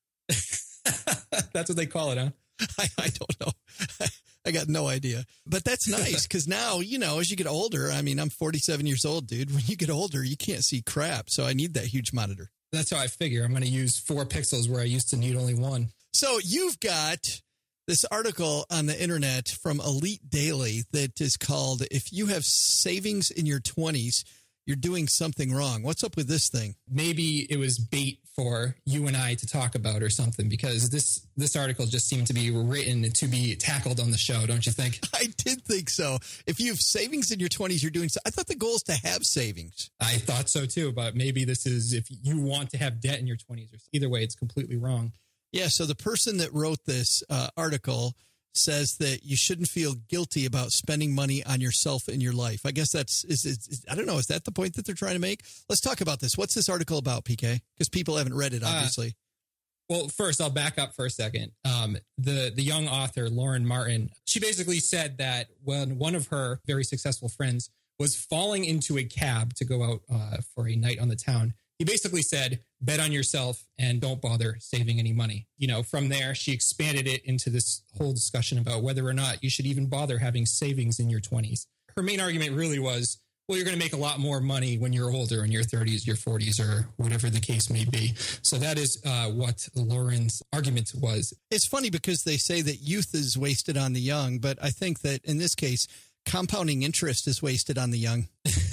That's what they call it, huh? I, I don't know. I got no idea. But that's nice because now, you know, as you get older, I mean, I'm forty-seven years old, dude. When you get older, you can't see crap. So I need that huge monitor. That's how I figure. I'm going to use four pixels where I used to need only one. So you've got this article on the internet from Elite Daily that is called, "If you have savings in your twenties, you're doing something wrong." What's up with this thing? Maybe it was bait for you and I to talk about or something, because this this article just seemed to be written to be tackled on the show, don't you think? I did think so. If you have savings in your twenties, you're doing so. I thought the goal is to have savings. I thought so too, but maybe this is if you want to have debt in your twenties. Or either way, it's completely wrong. Yeah, so the person that wrote this uh, article says that you shouldn't feel guilty about spending money on yourself in your life. I guess that's, is, is, is I don't know, is that the point that they're trying to make? Let's talk about this. What's this article about, P K? Because people haven't read it, obviously. Uh, well, first, I'll back up for a second. Um, the, the young author, Lauren Martin, she basically said that when one of her very successful friends was falling into a cab to go out uh, for a night on the town, he basically said, bet on yourself and don't bother saving any money. You know, from there, she expanded it into this whole discussion about whether or not you should even bother having savings in your twenties. Her main argument really was, well, you're going to make a lot more money when you're older, in your thirties, your forties, or whatever the case may be. So that is uh, what Lauren's argument was. It's funny because they say that youth is wasted on the young, but I think that in this case, compounding interest is wasted on the young.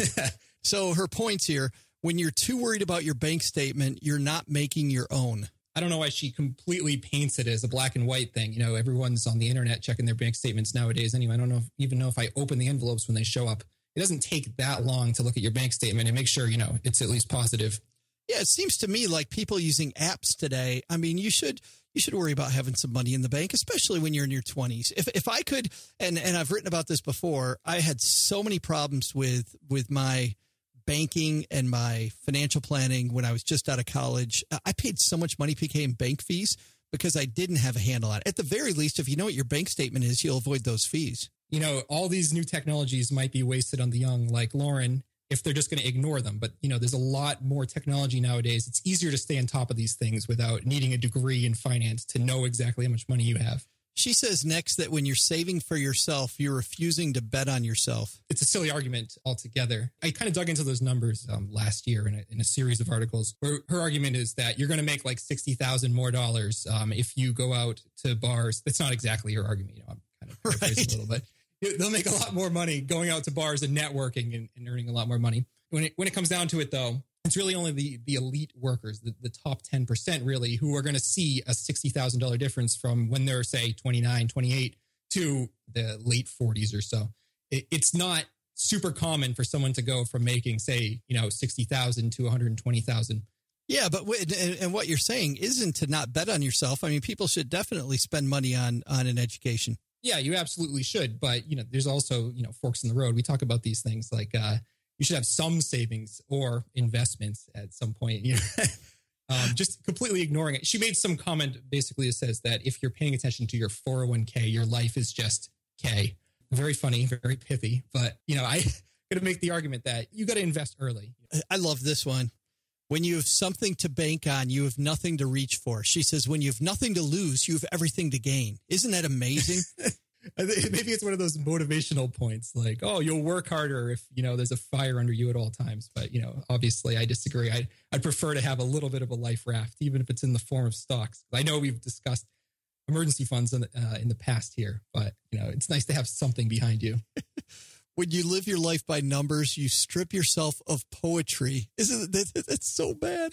So her points here: when you're too worried about your bank statement, you're not making your own. I don't know why she completely paints it as a black and white thing. You know, everyone's on the internet checking their bank statements nowadays anyway. I don't know if, even know if I open the envelopes when they show up. It doesn't take that long to look at your bank statement and make sure, you know, it's at least positive. Yeah, it seems to me like people using apps today. I mean, you should you should worry about having some money in the bank, especially when you're in your twenties. If if I could, and, and I've written about this before, I had so many problems with with my banking and my financial planning when I was just out of college. I paid so much money, P K, in bank fees because I didn't have a handle on it. At the very least, if you know what your bank statement is, you'll avoid those fees. You know, all these new technologies might be wasted on the young, like Lauren, if they're just going to ignore them. But, you know, there's a lot more technology nowadays. It's easier to stay on top of these things without needing a degree in finance to know exactly how much money you have. She says next that when you're saving for yourself, you're refusing to bet on yourself. It's a silly argument altogether. I kind of dug into those numbers um, last year in a, in a series of articles where her argument is that you're going to make like sixty thousand more dollars um, if you go out to bars. That's not exactly her argument. You know, I'm kind of paraphrasing right. a little bit. They'll make a lot more money going out to bars and networking and, and earning a lot more money. When it, when it comes down to it, though, it's really only the, the elite workers, the, the top ten percent really, who are going to see a sixty thousand dollars difference from when they're, say, twenty-nine, twenty-eight to the late forties or so. It, it's not super common for someone to go from making, say, you know, sixty thousand to one hundred twenty thousand. Yeah, but w- and, and what you're saying isn't to not bet on yourself. I mean, people should definitely spend money on on an education. Yeah, you absolutely should. But, you know, there's also, you know, forks in the road. We talk about these things like uh, you should have some savings or investments at some point. You know, um, just completely ignoring it. She made some comment basically that says that if you're paying attention to your four oh one k, your life is just K. Very funny, very pithy. But, you know, I got to make the argument that you got to invest early. I love this one. When you have something to bank on, you have nothing to reach for. She says, when you have nothing to lose, you have everything to gain. Isn't that amazing? Maybe it's one of those motivational points like, oh, you'll work harder if, you know, there's a fire under you at all times. But, you know, obviously I disagree. I, I'd prefer to have a little bit of a life raft, even if it's in the form of stocks. I know we've discussed emergency funds in the, uh, in the past here, but, you know, it's nice to have something behind you. When you live your life by numbers, you strip yourself of poetry. Isn't that, that's so bad?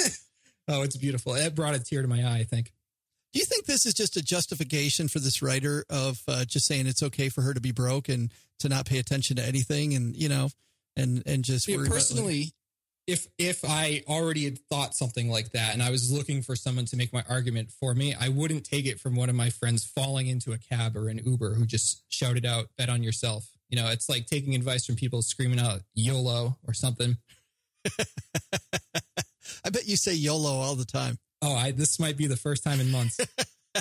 Oh, it's beautiful. It brought a tear to my eye, I think. Do you think this is just a justification for this writer of uh, just saying it's okay for her to be broke and to not pay attention to anything and, you know, and, and just yeah, worry personally, about, like, if, if I already had thought something like that and I was looking for someone to make my argument for me, I wouldn't take it from one of my friends falling into a cab or an Uber who just shouted out, bet on yourself. You know, it's like taking advice from people screaming out YOLO or something. I bet you say YOLO all the time. Oh, I, this might be the first time in months.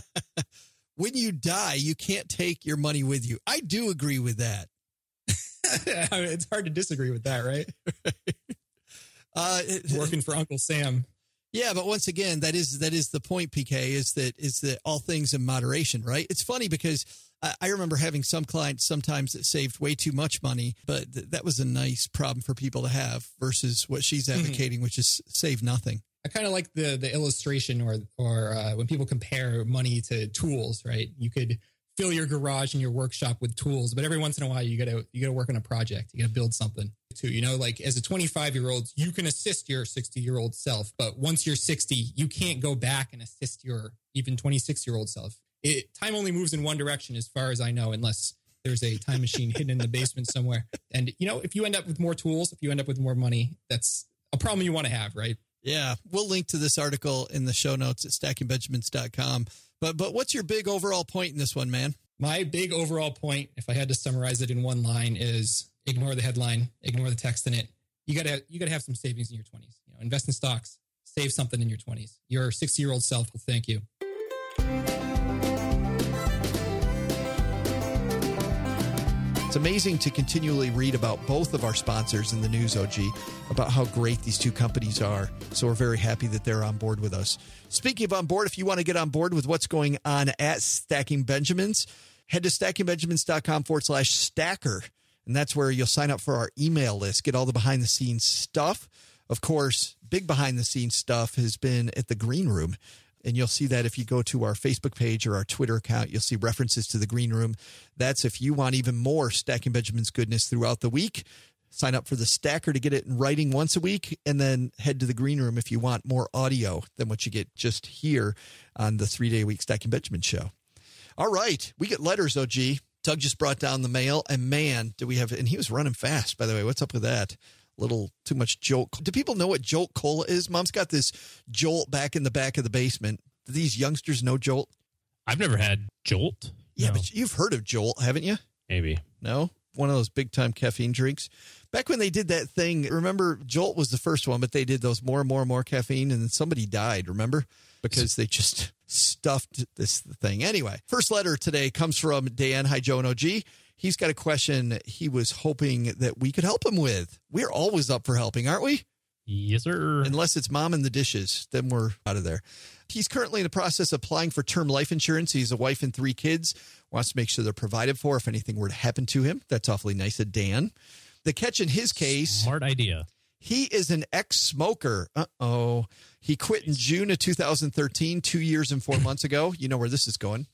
When you die, you can't take your money with you. I do agree with that. I mean, it's hard to disagree with that, right? uh, Working for Uncle Sam. Yeah, but once again, that is that is the point, P K, is that is that all things in moderation, right? It's funny because I, I remember having some clients sometimes that saved way too much money, but th- that was a nice problem for people to have versus what she's advocating, mm-hmm. which is save nothing. I kind of like the the illustration or or uh, when people compare money to tools, right? You could fill your garage and your workshop with tools, but every once in a while you gotta you gotta work on a project. You gotta build something too. You know, like as a twenty-five year old, you can assist your sixty year old self, but once you're sixty, you can't go back and assist your even twenty-six year old self. It, time only moves in one direction, as far as I know, unless there's a time machine hidden in the basement somewhere. And you know, if you end up with more tools, if you end up with more money, that's a problem you want to have, right? Yeah, we'll link to this article in the show notes at stacking benjamins dot com. But but what's your big overall point in this one, man? My big overall point, if I had to summarize it in one line, is ignore the headline, ignore the text in it. You gotta you gotta have some savings in your twenties. You know, invest in stocks, save something in your twenties. Your sixty year old self will thank you. It's amazing to continually read about both of our sponsors in the news, O G, about how great these two companies are. So we're very happy that they're on board with us. Speaking of on board, if you want to get on board with what's going on at Stacking Benjamins, head to stacking benjamins dot com forward slash stacker. And that's where you'll sign up for our email list, get all the behind the scenes stuff. Of course, big behind the scenes stuff has been at the Green Room. And you'll see that if you go to our Facebook page or our Twitter account, you'll see references to the Green Room. That's if you want even more Stacking Benjamins goodness throughout the week. Sign up for the Stacker to get it in writing once a week, and then head to the Green Room if you want more audio than what you get just here on the three-day-a-week Stacking Benjamin show. All right. We get letters, O G. Doug just brought down the mail, and man, do we have, and he was running fast, by the way. What's up with that? Little too much Jolt. Do people know what Jolt Cola is? Mom's got this Jolt back in the back of the basement. Do these youngsters know Jolt? I've never had Jolt. Yeah, no. but you've heard of Jolt, haven't you? Maybe. No? One of those big-time caffeine drinks. Back when they did that thing, remember, Jolt was the first one, but they did those more and more and more caffeine, and then somebody died, remember? Because they just stuffed this thing. Anyway, first letter today comes from Dan. Hi, Joe and O G. He's got a question he was hoping that we could help him with. We're always up for helping, aren't we? Yes, sir. Unless it's mom and the dishes, then we're out of there. He's currently in the process of applying for term life insurance. He's a wife and three kids, wants to make sure they're provided for if anything were to happen to him. That's awfully nice of Dan. The catch in his case. Smart idea. He is an ex-smoker. Uh-oh. He quit in June of two thousand thirteen, two years and four months ago. You know where this is going.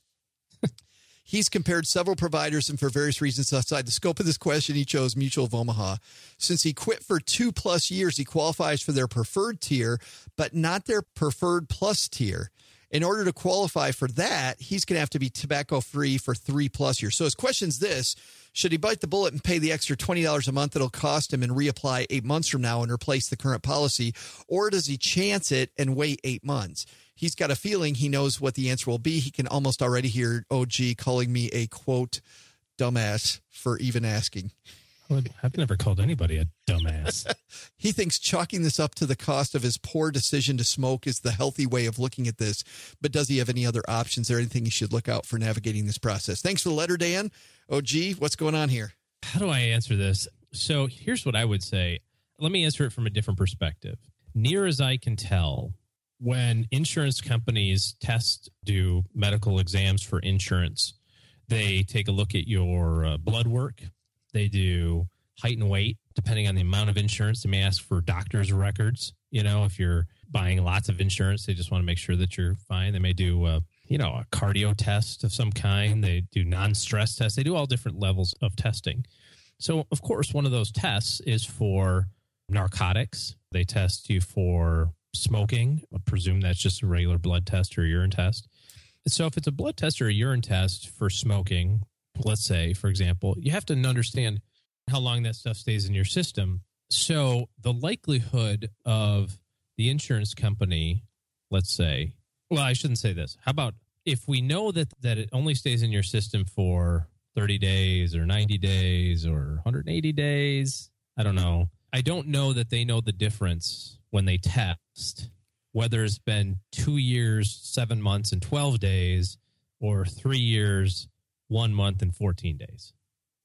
He's compared several providers, and for various reasons outside the scope of this question, he chose Mutual of Omaha. Since he quit for two plus years, he qualifies for their preferred tier, but not their preferred plus tier. In order to qualify for that, he's going to have to be tobacco-free for three plus years. So his question's this: should he bite the bullet and pay the extra twenty dollars a month it'll cost him and reapply eight months from now and replace the current policy, or does he chance it and wait eight months? He's got a feeling he knows what the answer will be. He can almost already hear O G calling me a, quote, dumbass for even asking. I've never called anybody a dumbass. He thinks chalking this up to the cost of his poor decision to smoke is the healthy way of looking at this. But does he have any other options or anything he should look out for navigating this process? Thanks for the letter, Dan. O G, what's going on here? How do I answer this? So here's what I would say. Let me answer it from a different perspective. Near as I can tell, when insurance companies test, do medical exams for insurance, they take a look at your uh, blood work. They do height and weight, depending on the amount of insurance. They may ask for doctor's records. You know, if you're buying lots of insurance, they just want to make sure that you're fine. They may do, uh, you know, a cardio test of some kind. They do non-stress tests. They do all different levels of testing. So, of course, one of those tests is for narcotics. They test you for smoking. I presume that's just a regular blood test or urine test. So if it's a blood test or a urine test for smoking, let's say, for example, you have to understand how long that stuff stays in your system. So the likelihood of the insurance company, let's say, well, I shouldn't say this. How about if we know that, that it only stays in your system for thirty days or ninety days or one hundred eighty days? I don't know. I don't know that they know the difference when they test, whether it's been two years, seven months, and twelve days, or three years, one month, and fourteen days.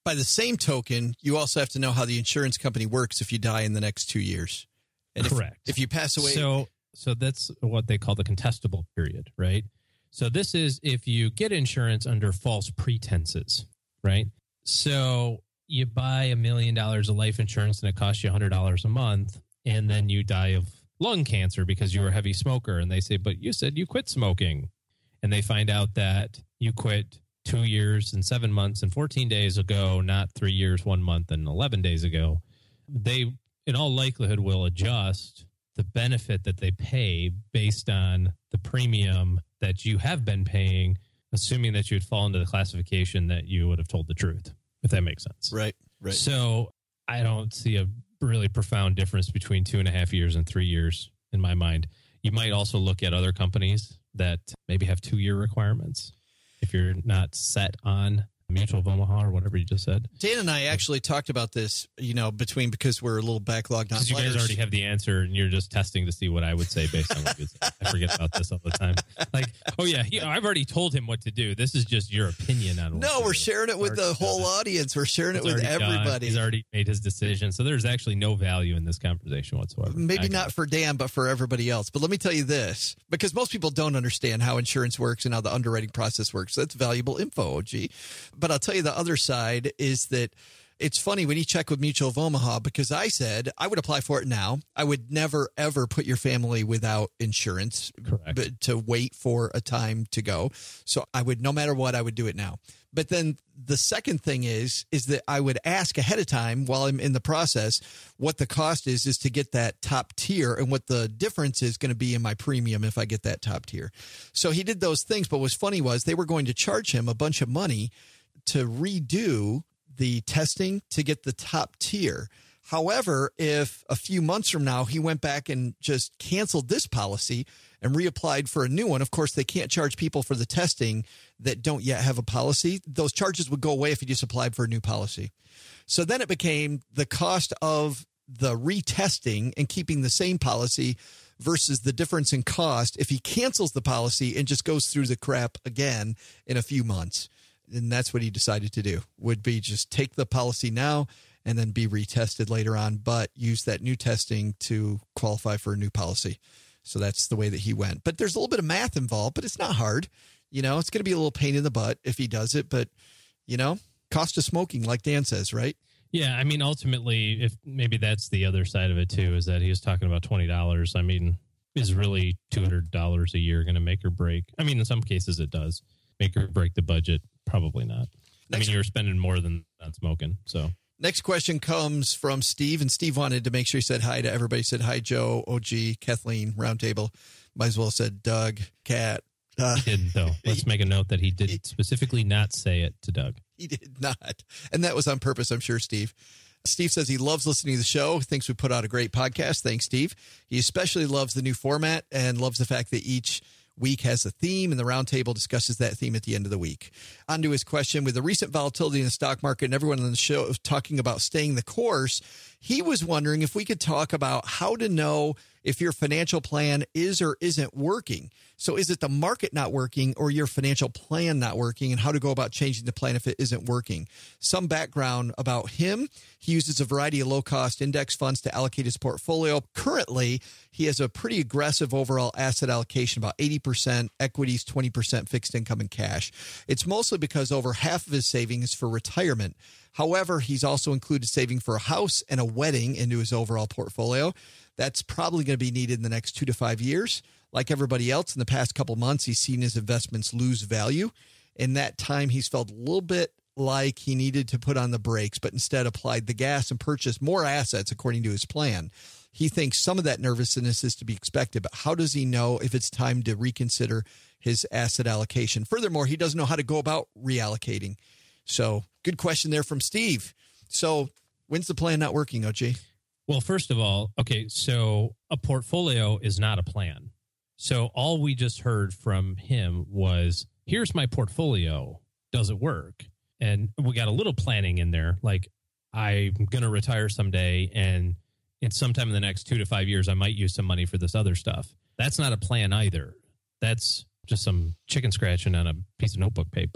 by the same token, you also have to know how the insurance company works if you die in the next two years. And Correct. If, if you pass away. So, so that's what they call the contestable period, right? So this is if you get insurance under false pretenses, right? So you buy a million dollars of life insurance and it costs you one hundred dollars a month, and then you die of lung cancer because you were a heavy smoker. And they say, but you said you quit smoking. And they find out that you quit two years and seven months and fourteen days ago, not three years, one month, and eleven days ago. They, in all likelihood, will adjust the benefit that they pay based on the premium that you have been paying, assuming that you would fall into the classification that you would have told the truth, if that makes sense. Right, right. So I don't see a really profound difference between two and a half years and three years in my mind. You might also look at other companies that maybe have two-year requirements if you're not set on Mutual of Omaha or whatever you just said. Dan and I actually talked about this, you know, between because we're a little backlogged on Because you letters. guys already have the answer and you're just testing to see what I would say based on what you say. I forget about this all the time. Like, oh yeah, he, I've already told him what to do. This is just your opinion on what No, to we're do. sharing it with the whole audience. We're sharing it It's with already done. everybody. He's already made his decision. So there's actually no value in this conversation whatsoever. Maybe I not for Dan, but for everybody else. But let me tell you this, because most people don't understand how insurance works and how the underwriting process works. That's valuable info, O G. But I'll tell you the other side is that it's funny when you check with Mutual of Omaha, because I said I would apply for it now. I would never, ever put your family without insurance. Correct. But to wait for a time to go. So I would, no matter what, I would do it now. But then the second thing is, is that I would ask ahead of time while I'm in the process what the cost is, is to get that top tier and what the difference is going to be in my premium if I get that top tier. So he did those things. But what's funny was they were going to charge him a bunch of money to redo the testing to get the top tier. However, if a few months from now he went back and just canceled this policy and reapplied for a new one, of course, they can't charge people for the testing that don't yet have a policy. Those charges would go away if you just applied for a new policy. So then it became the cost of the retesting and keeping the same policy versus the difference in cost if he cancels the policy and just goes through the crap again in a few months. And that's what he decided to do, would be just take the policy now and then be retested later on, but use that new testing to qualify for a new policy. So that's the way that he went. But there's a little bit of math involved, but it's not hard. You know, it's going to be a little pain in the butt if he does it, but, you know, cost of smoking, like Dan says, right? Yeah, I mean, ultimately, if maybe that's the other side of it too, is that he was talking about twenty dollars. I mean, is really two hundred dollars a year going to make or break? I mean, in some cases it does make or break the budget. Probably not. I mean, you're spending more than on smoking. So next question comes from Steve, and Steve wanted to make sure he said hi to everybody. He said hi, Joe, O G, Kathleen, Roundtable. Might as well have said Doug, Kat. Uh, he didn't, though. Let's make a note that he did specifically not say it to Doug. He did not. And that was on purpose, I'm sure, Steve. Steve says he loves listening to the show, thinks we put out a great podcast. Thanks, Steve. He especially loves the new format and loves the fact that each week has a theme, and the roundtable discusses that theme at the end of the week. On to his question. With the recent volatility in the stock market and everyone on the show talking about staying the course, he was wondering if we could talk about how to know if your financial plan is or isn't working. So is it the market not working or your financial plan not working, and how to go about changing the plan if it isn't working? Some background about him. He uses a variety of low-cost index funds to allocate his portfolio. Currently, he has a pretty aggressive overall asset allocation, about eighty percent equities, twenty percent fixed income and cash. It's mostly because over half of his savings is for retirement. However, he's also included saving for a house and a wedding into his overall portfolio. That's probably going to be needed in the next two to five years. Like everybody else in the past couple months, he's seen his investments lose value. In that time, he's felt a little bit like he needed to put on the brakes, but instead applied the gas and purchased more assets according to his plan. He thinks some of that nervousness is to be expected, but how does he know if it's time to reconsider his asset allocation? Furthermore, he doesn't know how to go about reallocating. So good question there from Steve. So when's the plan not working, O G? Well, first of all, okay, so a portfolio is not a plan. So all we just heard from him was, here's my portfolio. Does it work? And we got a little planning in there. Like, I'm going to retire someday, and in sometime in the next two to five years, I might use some money for this other stuff. That's not a plan either. That's just some chicken scratching on a piece of notebook paper.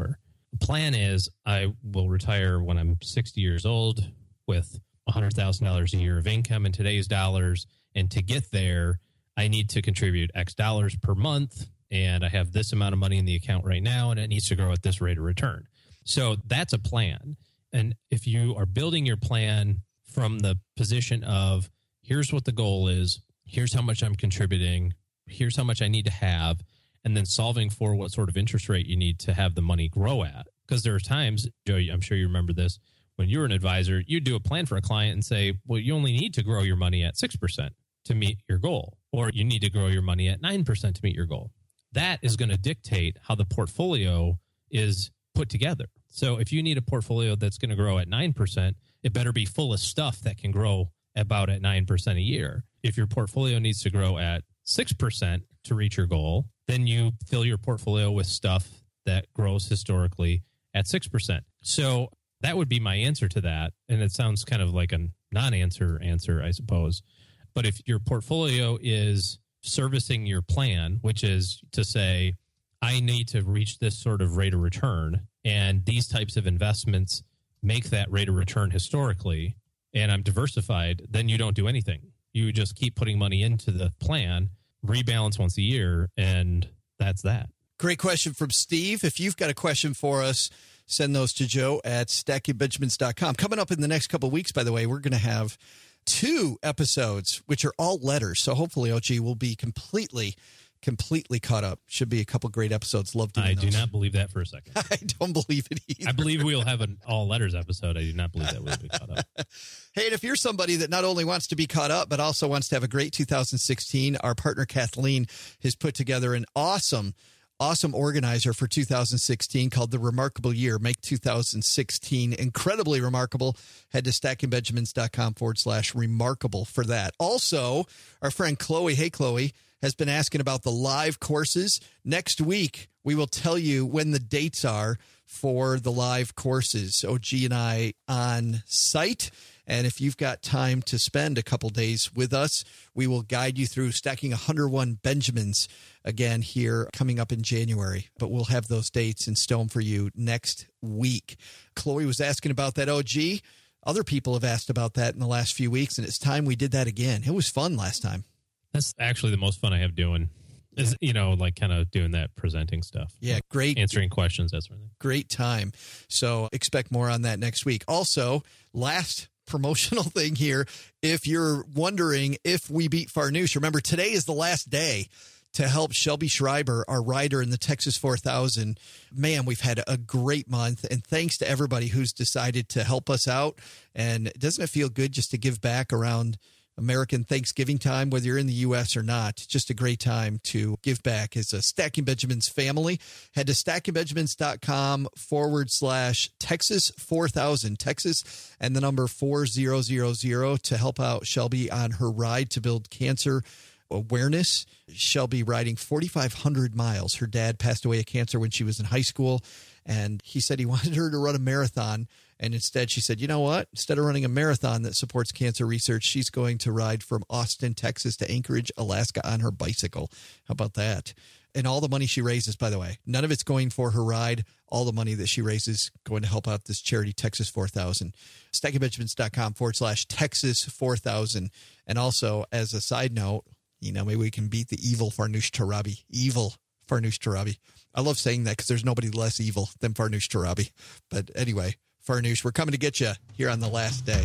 The plan is I will retire when I'm sixty years old with one hundred thousand dollars a year of income in today's dollars. And to get there, I need to contribute X dollars per month. And I have this amount of money in the account right now, and it needs to grow at this rate of return. So that's a plan. And if you are building your plan from the position of, here's what the goal is, here's how much I'm contributing, here's how much I need to have, and then solving for what sort of interest rate you need to have the money grow at. Because there are times, Joe, I'm sure you remember this, when you were an advisor, you do a plan for a client and say, well, you only need to grow your money at six percent to meet your goal, or you need to grow your money at nine percent to meet your goal. That is going to dictate how the portfolio is put together. So if you need a portfolio that's going to grow at nine percent, it better be full of stuff that can grow about at nine percent a year. If your portfolio needs to grow at six percent to reach your goal, then you fill your portfolio with stuff that grows historically at six percent. So that would be my answer to that. And it sounds kind of like a non-answer answer, I suppose. But if your portfolio is servicing your plan, which is to say, I need to reach this sort of rate of return, and these types of investments make that rate of return historically, and I'm diversified, then you don't do anything. You just keep putting money into the plan, rebalance once a year, and that's that. Great question from Steve. If you've got a question for us, send those to Joe at stacking benjamins dot com. Coming up in the next couple of weeks, by the way, we're going to have two episodes, which are all letters. So hopefully, O G will be completely, completely caught up. Should be a couple great episodes. Love doing I those. do not believe that for a second. I don't believe it either. I believe we'll have an all letters episode. I do not believe that we'll be caught up. Hey, and if you're somebody that not only wants to be caught up, but also wants to have a great two thousand sixteen, our partner Kathleen has put together an awesome Awesome organizer for two thousand sixteen called The Remarkable Year. Make two thousand sixteen incredibly remarkable. Head to stackingbenjamins.com forward slash remarkable for that. Also, our friend Chloe, hey Chloe, has been asking about the live courses. Next week, we will tell you when the dates are for the live courses. O G and I on site. And if you've got time to spend a couple days with us, we will guide you through stacking one hundred one Benjamins again here coming up in January. But we'll have those dates in stone for you next week. Chloe was asking about that, O G. Other people have asked about that in the last few weeks, and it's time we did that again. It was fun last time. That's actually the most fun I have doing is, you know, like kind of doing that presenting stuff. Yeah, great. Answering questions, that sort of thing. Great time. So expect more on that next week. Also, last promotional thing here. If you're wondering if we beat Farnoosh, remember today is the last day to help Shelby Schreiber, our rider in the Texas four thousand. Man, we've had a great month, and thanks to everybody who's decided to help us out. And doesn't it feel good just to give back around American Thanksgiving time, whether you're in the U S or not? Just a great time to give back as a Stacking Benjamins family. Head to stackingbenjamins.com forward slash Texas four thousand, Texas, and the number four thousand to help out Shelby on her ride to build cancer awareness. Shelby riding forty-five hundred miles. Her dad passed away of cancer when she was in high school, and he said he wanted her to run a marathon. And instead, she said, you know what? Instead of running a marathon that supports cancer research, she's going to ride from Austin, Texas to Anchorage, Alaska on her bicycle. How about that? And all the money she raises, by the way, none of it's going for her ride. All the money that she raises going to help out this charity, Texas four thousand. stackingbenjamins.com forward slash Texas four thousand. And also, as a side note, you know, maybe we can beat the evil Farnoosh Torabi. Evil Farnoosh Torabi. I love saying that because there's nobody less evil than Farnoosh Torabi. But anyway, Farnoosh, we're coming to get you here on the last day.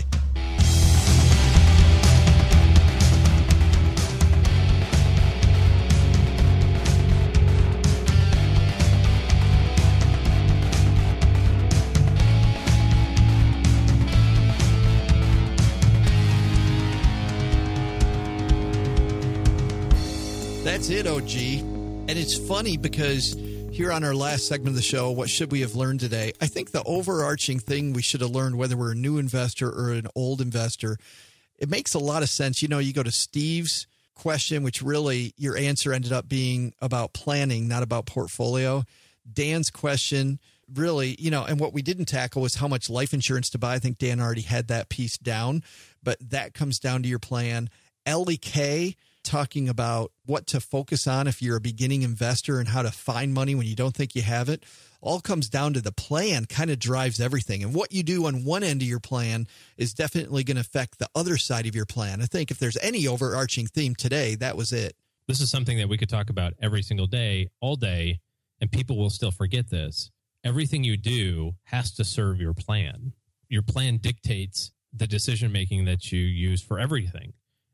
That's it, O G. And it's funny because here on our last segment of the show, what should we have learned today? I think the overarching thing we should have learned, whether we're a new investor or an old investor, it makes a lot of sense. You know, you go to Steve's question, which really your answer ended up being about planning, not about portfolio. Dan's question, really, you know, and what we didn't tackle was how much life insurance to buy. I think Dan already had that piece down, but that comes down to your plan. Ellie K talking about what to focus on if you're a beginning investor and how to find money when you don't think you have it, all comes down to the plan kind of drives everything. And what you do on one end of your plan is definitely going to affect the other side of your plan. I think if there's any overarching theme today, that was it. This is something that we could talk about every single day, all day, and people will still forget this. Everything you do has to serve your plan. Your plan dictates the decision-making that you use for everything.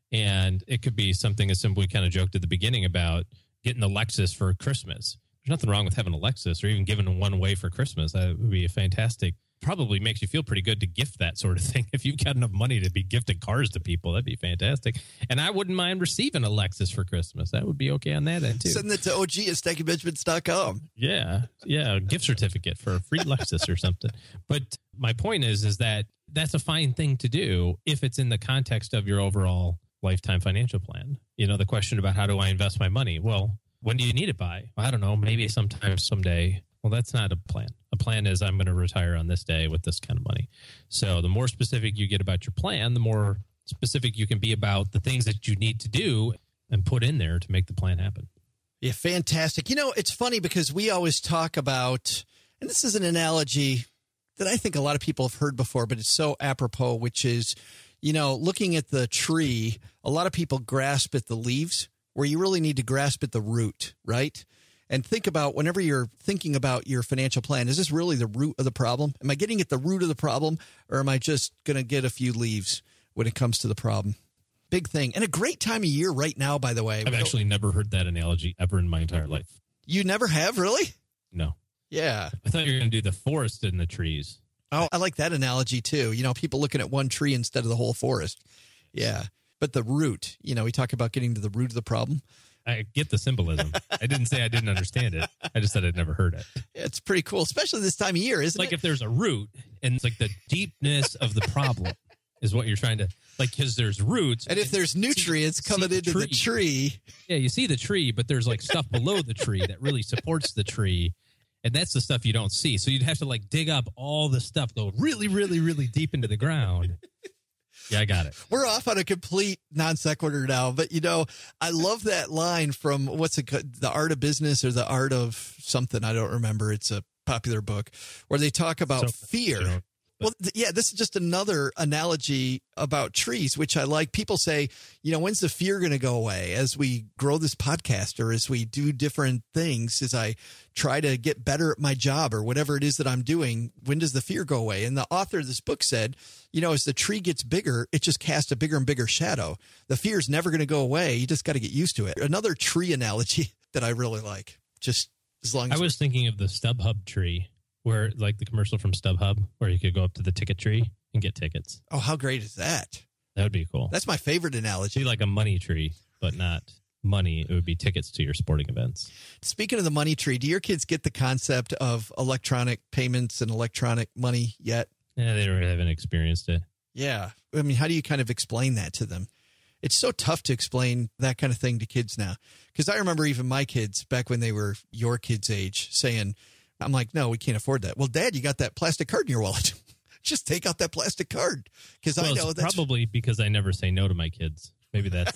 And it could be something as simple, we kind of joked at the beginning about getting a Lexus for Christmas. There's nothing wrong with having a Lexus or even giving one away for Christmas. That would be a fantastic, probably makes you feel pretty good to gift that sort of thing. If you've got enough money to be gifting cars to people, that'd be fantastic. And I wouldn't mind receiving a Lexus for Christmas. That would be okay on that end too. Send that to O G at stacking benjamins dot com. Yeah. Yeah. A gift certificate for a free Lexus or something. But my point is, is that that's a fine thing to do if it's in the context of your overall lifetime financial plan. You know, the question about how do I invest my money? Well, when do you need it by? I don't know. Maybe sometime, someday. Well, that's not a plan. A plan is I'm going to retire on this day with this kind of money. So the more specific you get about your plan, the more specific you can be about the things that you need to do and put in there to make the plan happen. Yeah, fantastic. You know, it's funny because we always talk about, and this is an analogy that I think a lot of people have heard before, but it's so apropos, which is, you know, looking at the tree, a lot of people grasp at the leaves where you really need to grasp at the root, right? And think about whenever you're thinking about your financial plan, is this really the root of the problem? Am I getting at the root of the problem, or am I just going to get a few leaves when it comes to the problem? Big thing. And a great time of year right now, by the way. I've actually never heard that analogy ever in my entire life. You never have, really? No. Yeah. I thought you were going to do the forest and the trees. Oh, I like that analogy too. You know, people looking at one tree instead of the whole forest. Yeah. But the root, you know, we talk about getting to the root of the problem. I get the symbolism. I didn't say I didn't understand it. I just said I'd never heard it. It's pretty cool, especially this time of year, isn't like it? If there's a root and it's like the deepness of the problem is what you're trying to, like, because there's roots. And if there's nutrients see, coming see into the tree. the tree. Yeah, you see the tree, but there's like stuff below the tree that really supports the tree. And that's the stuff you don't see. So you'd have to like dig up all the stuff, go really, really, really deep into the ground. Yeah, I got it. We're off on a complete non sequitur now, but you know, I love that line from what's it, The Art of Business or The Art of something. I don't remember. It's a popular book where they talk about so, fear. You know, well, th- yeah, this is just another analogy about trees, which I like. People say, you know, when's the fear going to go away as we grow this podcast or as we do different things, as I try to get better at my job or whatever it is that I'm doing? When does the fear go away? And the author of this book said, you know, as the tree gets bigger, it just casts a bigger and bigger shadow. The fear is never going to go away. You just got to get used to it. Another tree analogy that I really like, just as long as I was thinking of the StubHub tree, where like the commercial from StubHub, where you could go up to the ticket tree and get tickets. Oh, how great is that? That would be cool. That's my favorite analogy. It'd be like a money tree, but not money. It would be tickets to your sporting events. Speaking of the money tree, do your kids get the concept of electronic payments and electronic money yet? Yeah, they haven't experienced it. Yeah. I mean, how do you kind of explain that to them? It's so tough to explain that kind of thing to kids now. Because I remember even my kids back when they were your kids' age saying, I'm like, no, we can't afford that. Well, Dad, you got that plastic card in your wallet. Just take out that plastic card. Because well, I know it's that's probably because I never say no to my kids. Maybe that's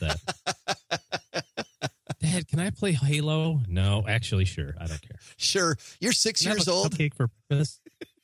that. Dad, can I play Halo? No, actually, sure. I don't care. Sure. You're six can years I have a old. Cupcake for breakfast?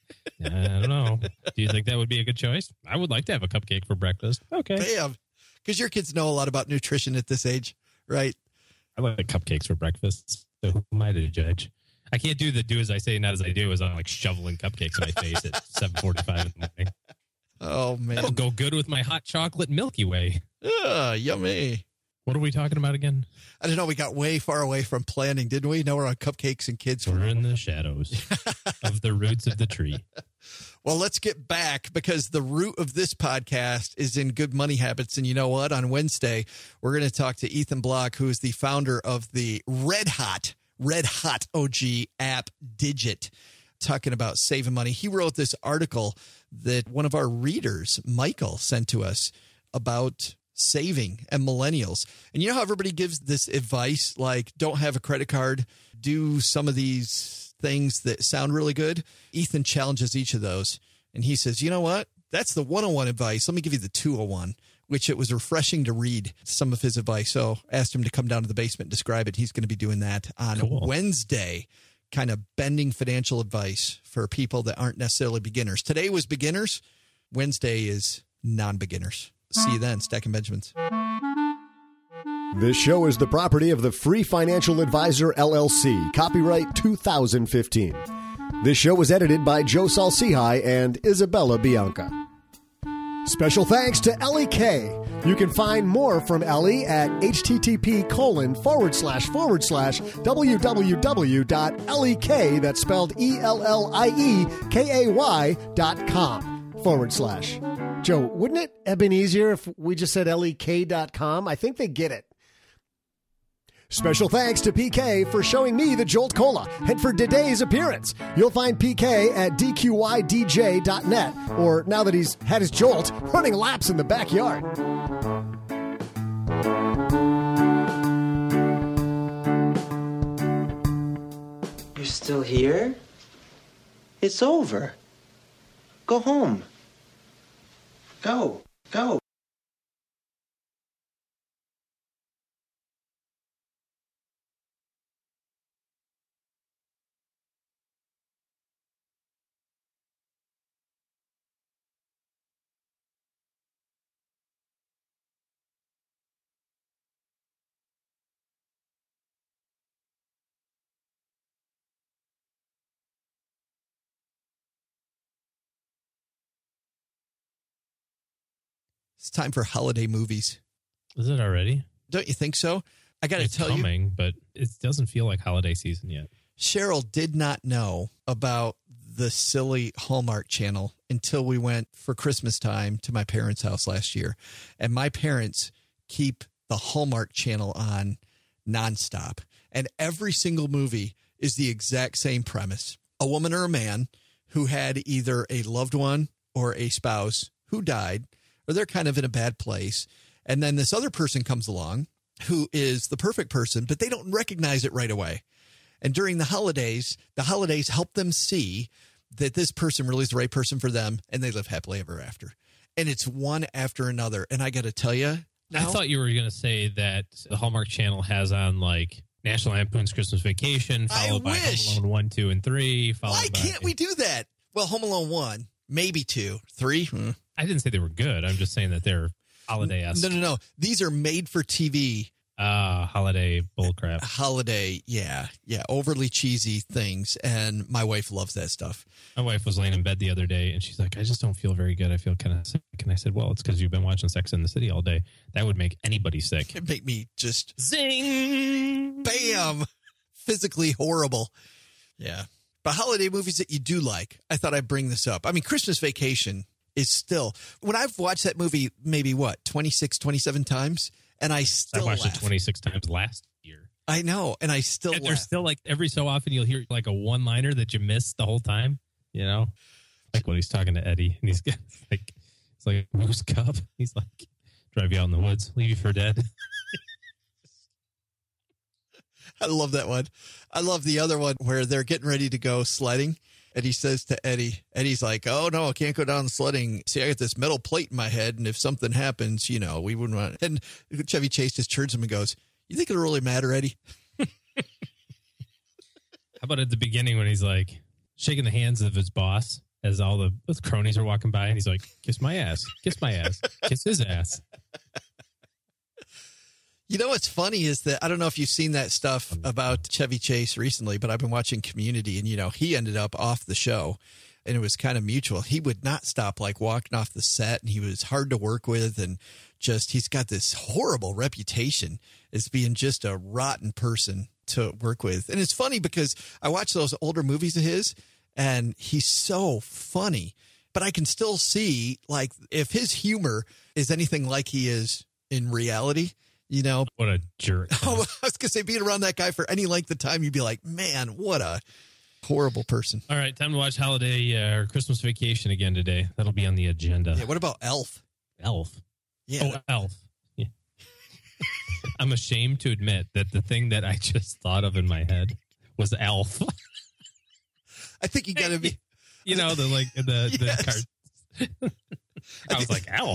I don't know. Do you think that would be a good choice? I would like to have a cupcake for breakfast. Okay. Bam. Because your kids know a lot about nutrition at this age, right? I like cupcakes for breakfast. So who am I to judge? I can't do the do as I say, not as I do, as I'm like shoveling cupcakes in my face at seven forty-five in the morning. Oh, man. That'll go good with my hot chocolate Milky Way. Ugh, yummy. What are we talking about again? I don't know. We got way far away from planning, didn't we? Now we're on cupcakes and kids. We're in the shadows of the roots of the tree. Well, let's get back because the root of this podcast is in good money habits. And you know what? On Wednesday, we're going to talk to Ethan Block, who is the founder of the Red Hot, Red Hot O G app Digit, talking about saving money. He wrote this article that one of our readers, Michael, sent to us about saving and millennials. And you know how everybody gives this advice, like don't have a credit card, do some of these things that sound really good? Ethan challenges each of those. And he says, you know what? That's the one oh one advice. Let me give you the two oh one, which it was refreshing to read some of his advice. So asked him to come down to the basement and describe it. He's going to be doing that on cool. Wednesday, kind of bending financial advice for people that aren't necessarily beginners. Today was beginners. Wednesday is non-beginners. See you then, Stacking Benjamins. This show is the property of the Free Financial Advisor, L L C. Copyright two thousand fifteen. This show was edited by Joe Salcihai and Isabella Bianca. Special thanks to Ellie K. You can find more from Ellie at http colon forward slash forward slash www.elliek, that's spelled E L L I E K A Y dot com forward slash. Joe, wouldn't it have been easier if we just said L E K dot com? I think they get it. Special thanks to P K for showing me the Jolt Cola and for today's appearance. You'll find P K at D Q Y D J dot net, or now that he's had his Jolt, running laps in the backyard. You're still here? It's over. Go home. Go, go. It's time for holiday movies. Is it already? Don't you think so? I got to tell coming, you. coming, but it doesn't feel like holiday season yet. Cheryl did not know about the silly Hallmark Channel until we went for Christmas time to my parents' house last year. And my parents keep the Hallmark Channel on nonstop. And every single movie is the exact same premise. A woman or a man who had either a loved one or a spouse who died, or they're kind of in a bad place. And then this other person comes along who is the perfect person, but they don't recognize it right away. And during the holidays, the holidays help them see that this person really is the right person for them, and they live happily ever after. And it's one after another. And I got to tell you, now, I thought you were going to say that the Hallmark Channel has on like National Lampoon's Christmas Vacation, followed by Home Alone one, two, and three. Why can't by, we do that? Well, Home Alone one, maybe two, three. Hmm. I didn't say they were good. I'm just saying that they're holiday-esque. No, no, no. These are made for T V. Ah, uh, holiday bullcrap. Holiday, yeah. Yeah, overly cheesy things. And my wife loves that stuff. My wife was laying in bed the other day, and she's like, I just don't feel very good. I feel kind of sick. And I said, well, it's because you've been watching Sex and the City all day. That would make anybody sick. It'd make me just... Zing! Bam! Physically horrible. Yeah. But holiday movies that you do like, I thought I'd bring this up. I mean, Christmas Vacation is still... When I've watched that movie, maybe, what, twenty-six, twenty-seven times? And I still I watched laugh. it twenty-six times last year. I know, and I still and laugh. There's still, like, every so often you'll hear, like, a one-liner that you missed the whole time, you know? Like when he's talking to Eddie, and he's got, like, it's like a moose cub. He's like, drive you out in the woods, leave you for dead. I love that one. I love the other one where they're getting ready to go sledding. And he says to Eddie, Eddie's like, oh, no, I can't go down sledding. See, I got this metal plate in my head. And if something happens, you know, we wouldn't want it. And Chevy Chase just turns him and goes, you think it'll really matter, Eddie? How about at the beginning when he's like shaking the hands of his boss as all the cronies are walking by? And he's like, kiss my ass, kiss my ass, kiss his ass. You know what's funny is that I don't know if you've seen that stuff about Chevy Chase recently, but I've been watching Community, and, you know, he ended up off the show, and it was kind of mutual. He would not stop, like, walking off the set, and he was hard to work with, and just he's got this horrible reputation as being just a rotten person to work with. And it's funny because I watch those older movies of his, and he's so funny, but I can still see, like, if his humor is anything like he is in reality, you know, what a jerk. Oh, I was going to say, being around that guy for any length of time, you'd be like, man, what a horrible person. All right, time to watch Holiday uh, or Christmas Vacation again today. That'll be on the agenda. Yeah, what about Elf? Elf? Yeah. Oh, Elf. Yeah. I'm ashamed to admit that the thing that I just thought of in my head was Elf. I think you got to be. You know, the like, the, yes. the card. I was like, Elf?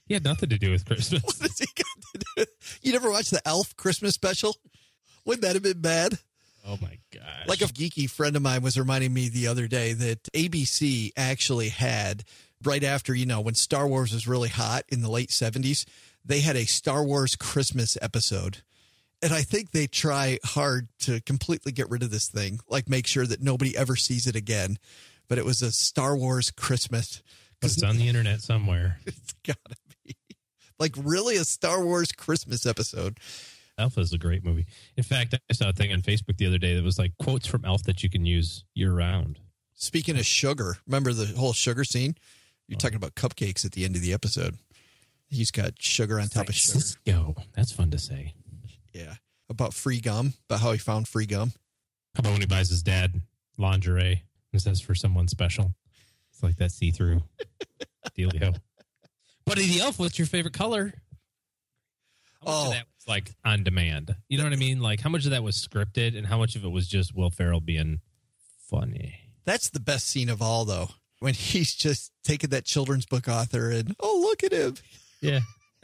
He had nothing to do with Christmas. What has he got to do with? You never watched the Elf Christmas special? Wouldn't that have been bad? Oh, my gosh. Like a geeky friend of mine was reminding me the other day that A B C actually had, right after, you know, when Star Wars was really hot in the late seventies, they had a Star Wars Christmas episode. And I think they try hard to completely get rid of this thing, like make sure that nobody ever sees it again. But it was a Star Wars Christmas. It's on the internet somewhere. It's gotta be. Like really a Star Wars Christmas episode. Elf is a great movie. In fact, I saw a thing on Facebook the other day that was like quotes from Elf that you can use year round. Speaking of sugar, remember the whole sugar scene? You're oh. talking about cupcakes at the end of the episode. He's got sugar on top of sugar. Yo, that's fun to say. Yeah. About free gum, about how he found free gum. How about when he buys his dad lingerie and says for someone special? It's like that see-through dealio. Buddy the Elf, what's your favorite color? How much oh. of that was like on demand? You know what I mean? Like how much of that was scripted and how much of it was just Will Ferrell being funny? That's the best scene of all, though. When he's just taking that children's book author and, oh, look at him. Yeah.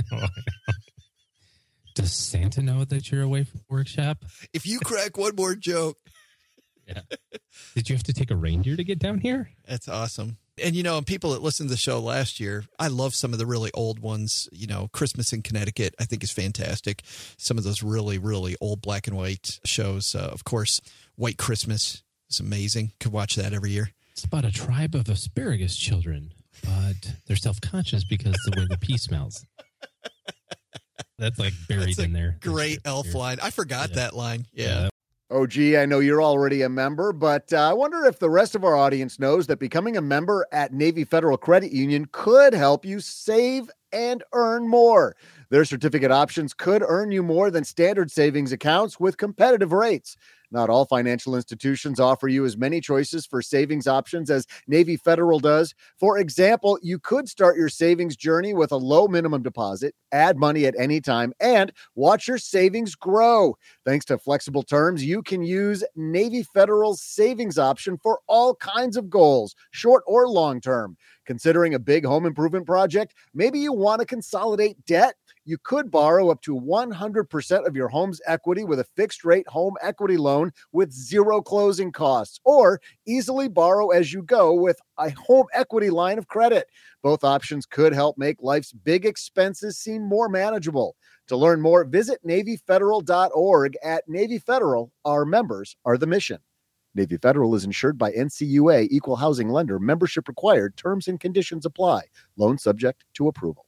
Does Santa know that you're away from the workshop? If you crack one more joke. Yeah. Did you have to take a reindeer to get down here? That's awesome. And, you know, and people that listened to the show last year, I love some of the really old ones. You know, Christmas in Connecticut, I think is fantastic. Some of those really, really old black and white shows. Uh, of course, White Christmas is amazing. Could watch that every year. It's about a tribe of asparagus children, but they're self-conscious because of the way the pea smells. That's like buried That's a in there. Great Elf line. I forgot yeah. that line. Yeah. yeah. O G, I know you're already a member, but uh, I wonder if the rest of our audience knows that becoming a member at Navy Federal Credit Union could help you save and earn more. Their certificate options could earn you more than standard savings accounts with competitive rates. Not all financial institutions offer you as many choices for savings options as Navy Federal does. For example, you could start your savings journey with a low minimum deposit, add money at any time, and watch your savings grow. Thanks to flexible terms, you can use Navy Federal's savings option for all kinds of goals, short or long term. Considering a big home improvement project, maybe you want to consolidate debt. You could borrow up to one hundred percent of your home's equity with a fixed-rate home equity loan with zero closing costs, or easily borrow as you go with a home equity line of credit. Both options could help make life's big expenses seem more manageable. To learn more, visit Navy Federal dot org. At Navy Federal, our members are the mission. Navy Federal is insured by N C U A, Equal Housing Lender. Membership required. Terms and conditions apply. Loan subject to approval.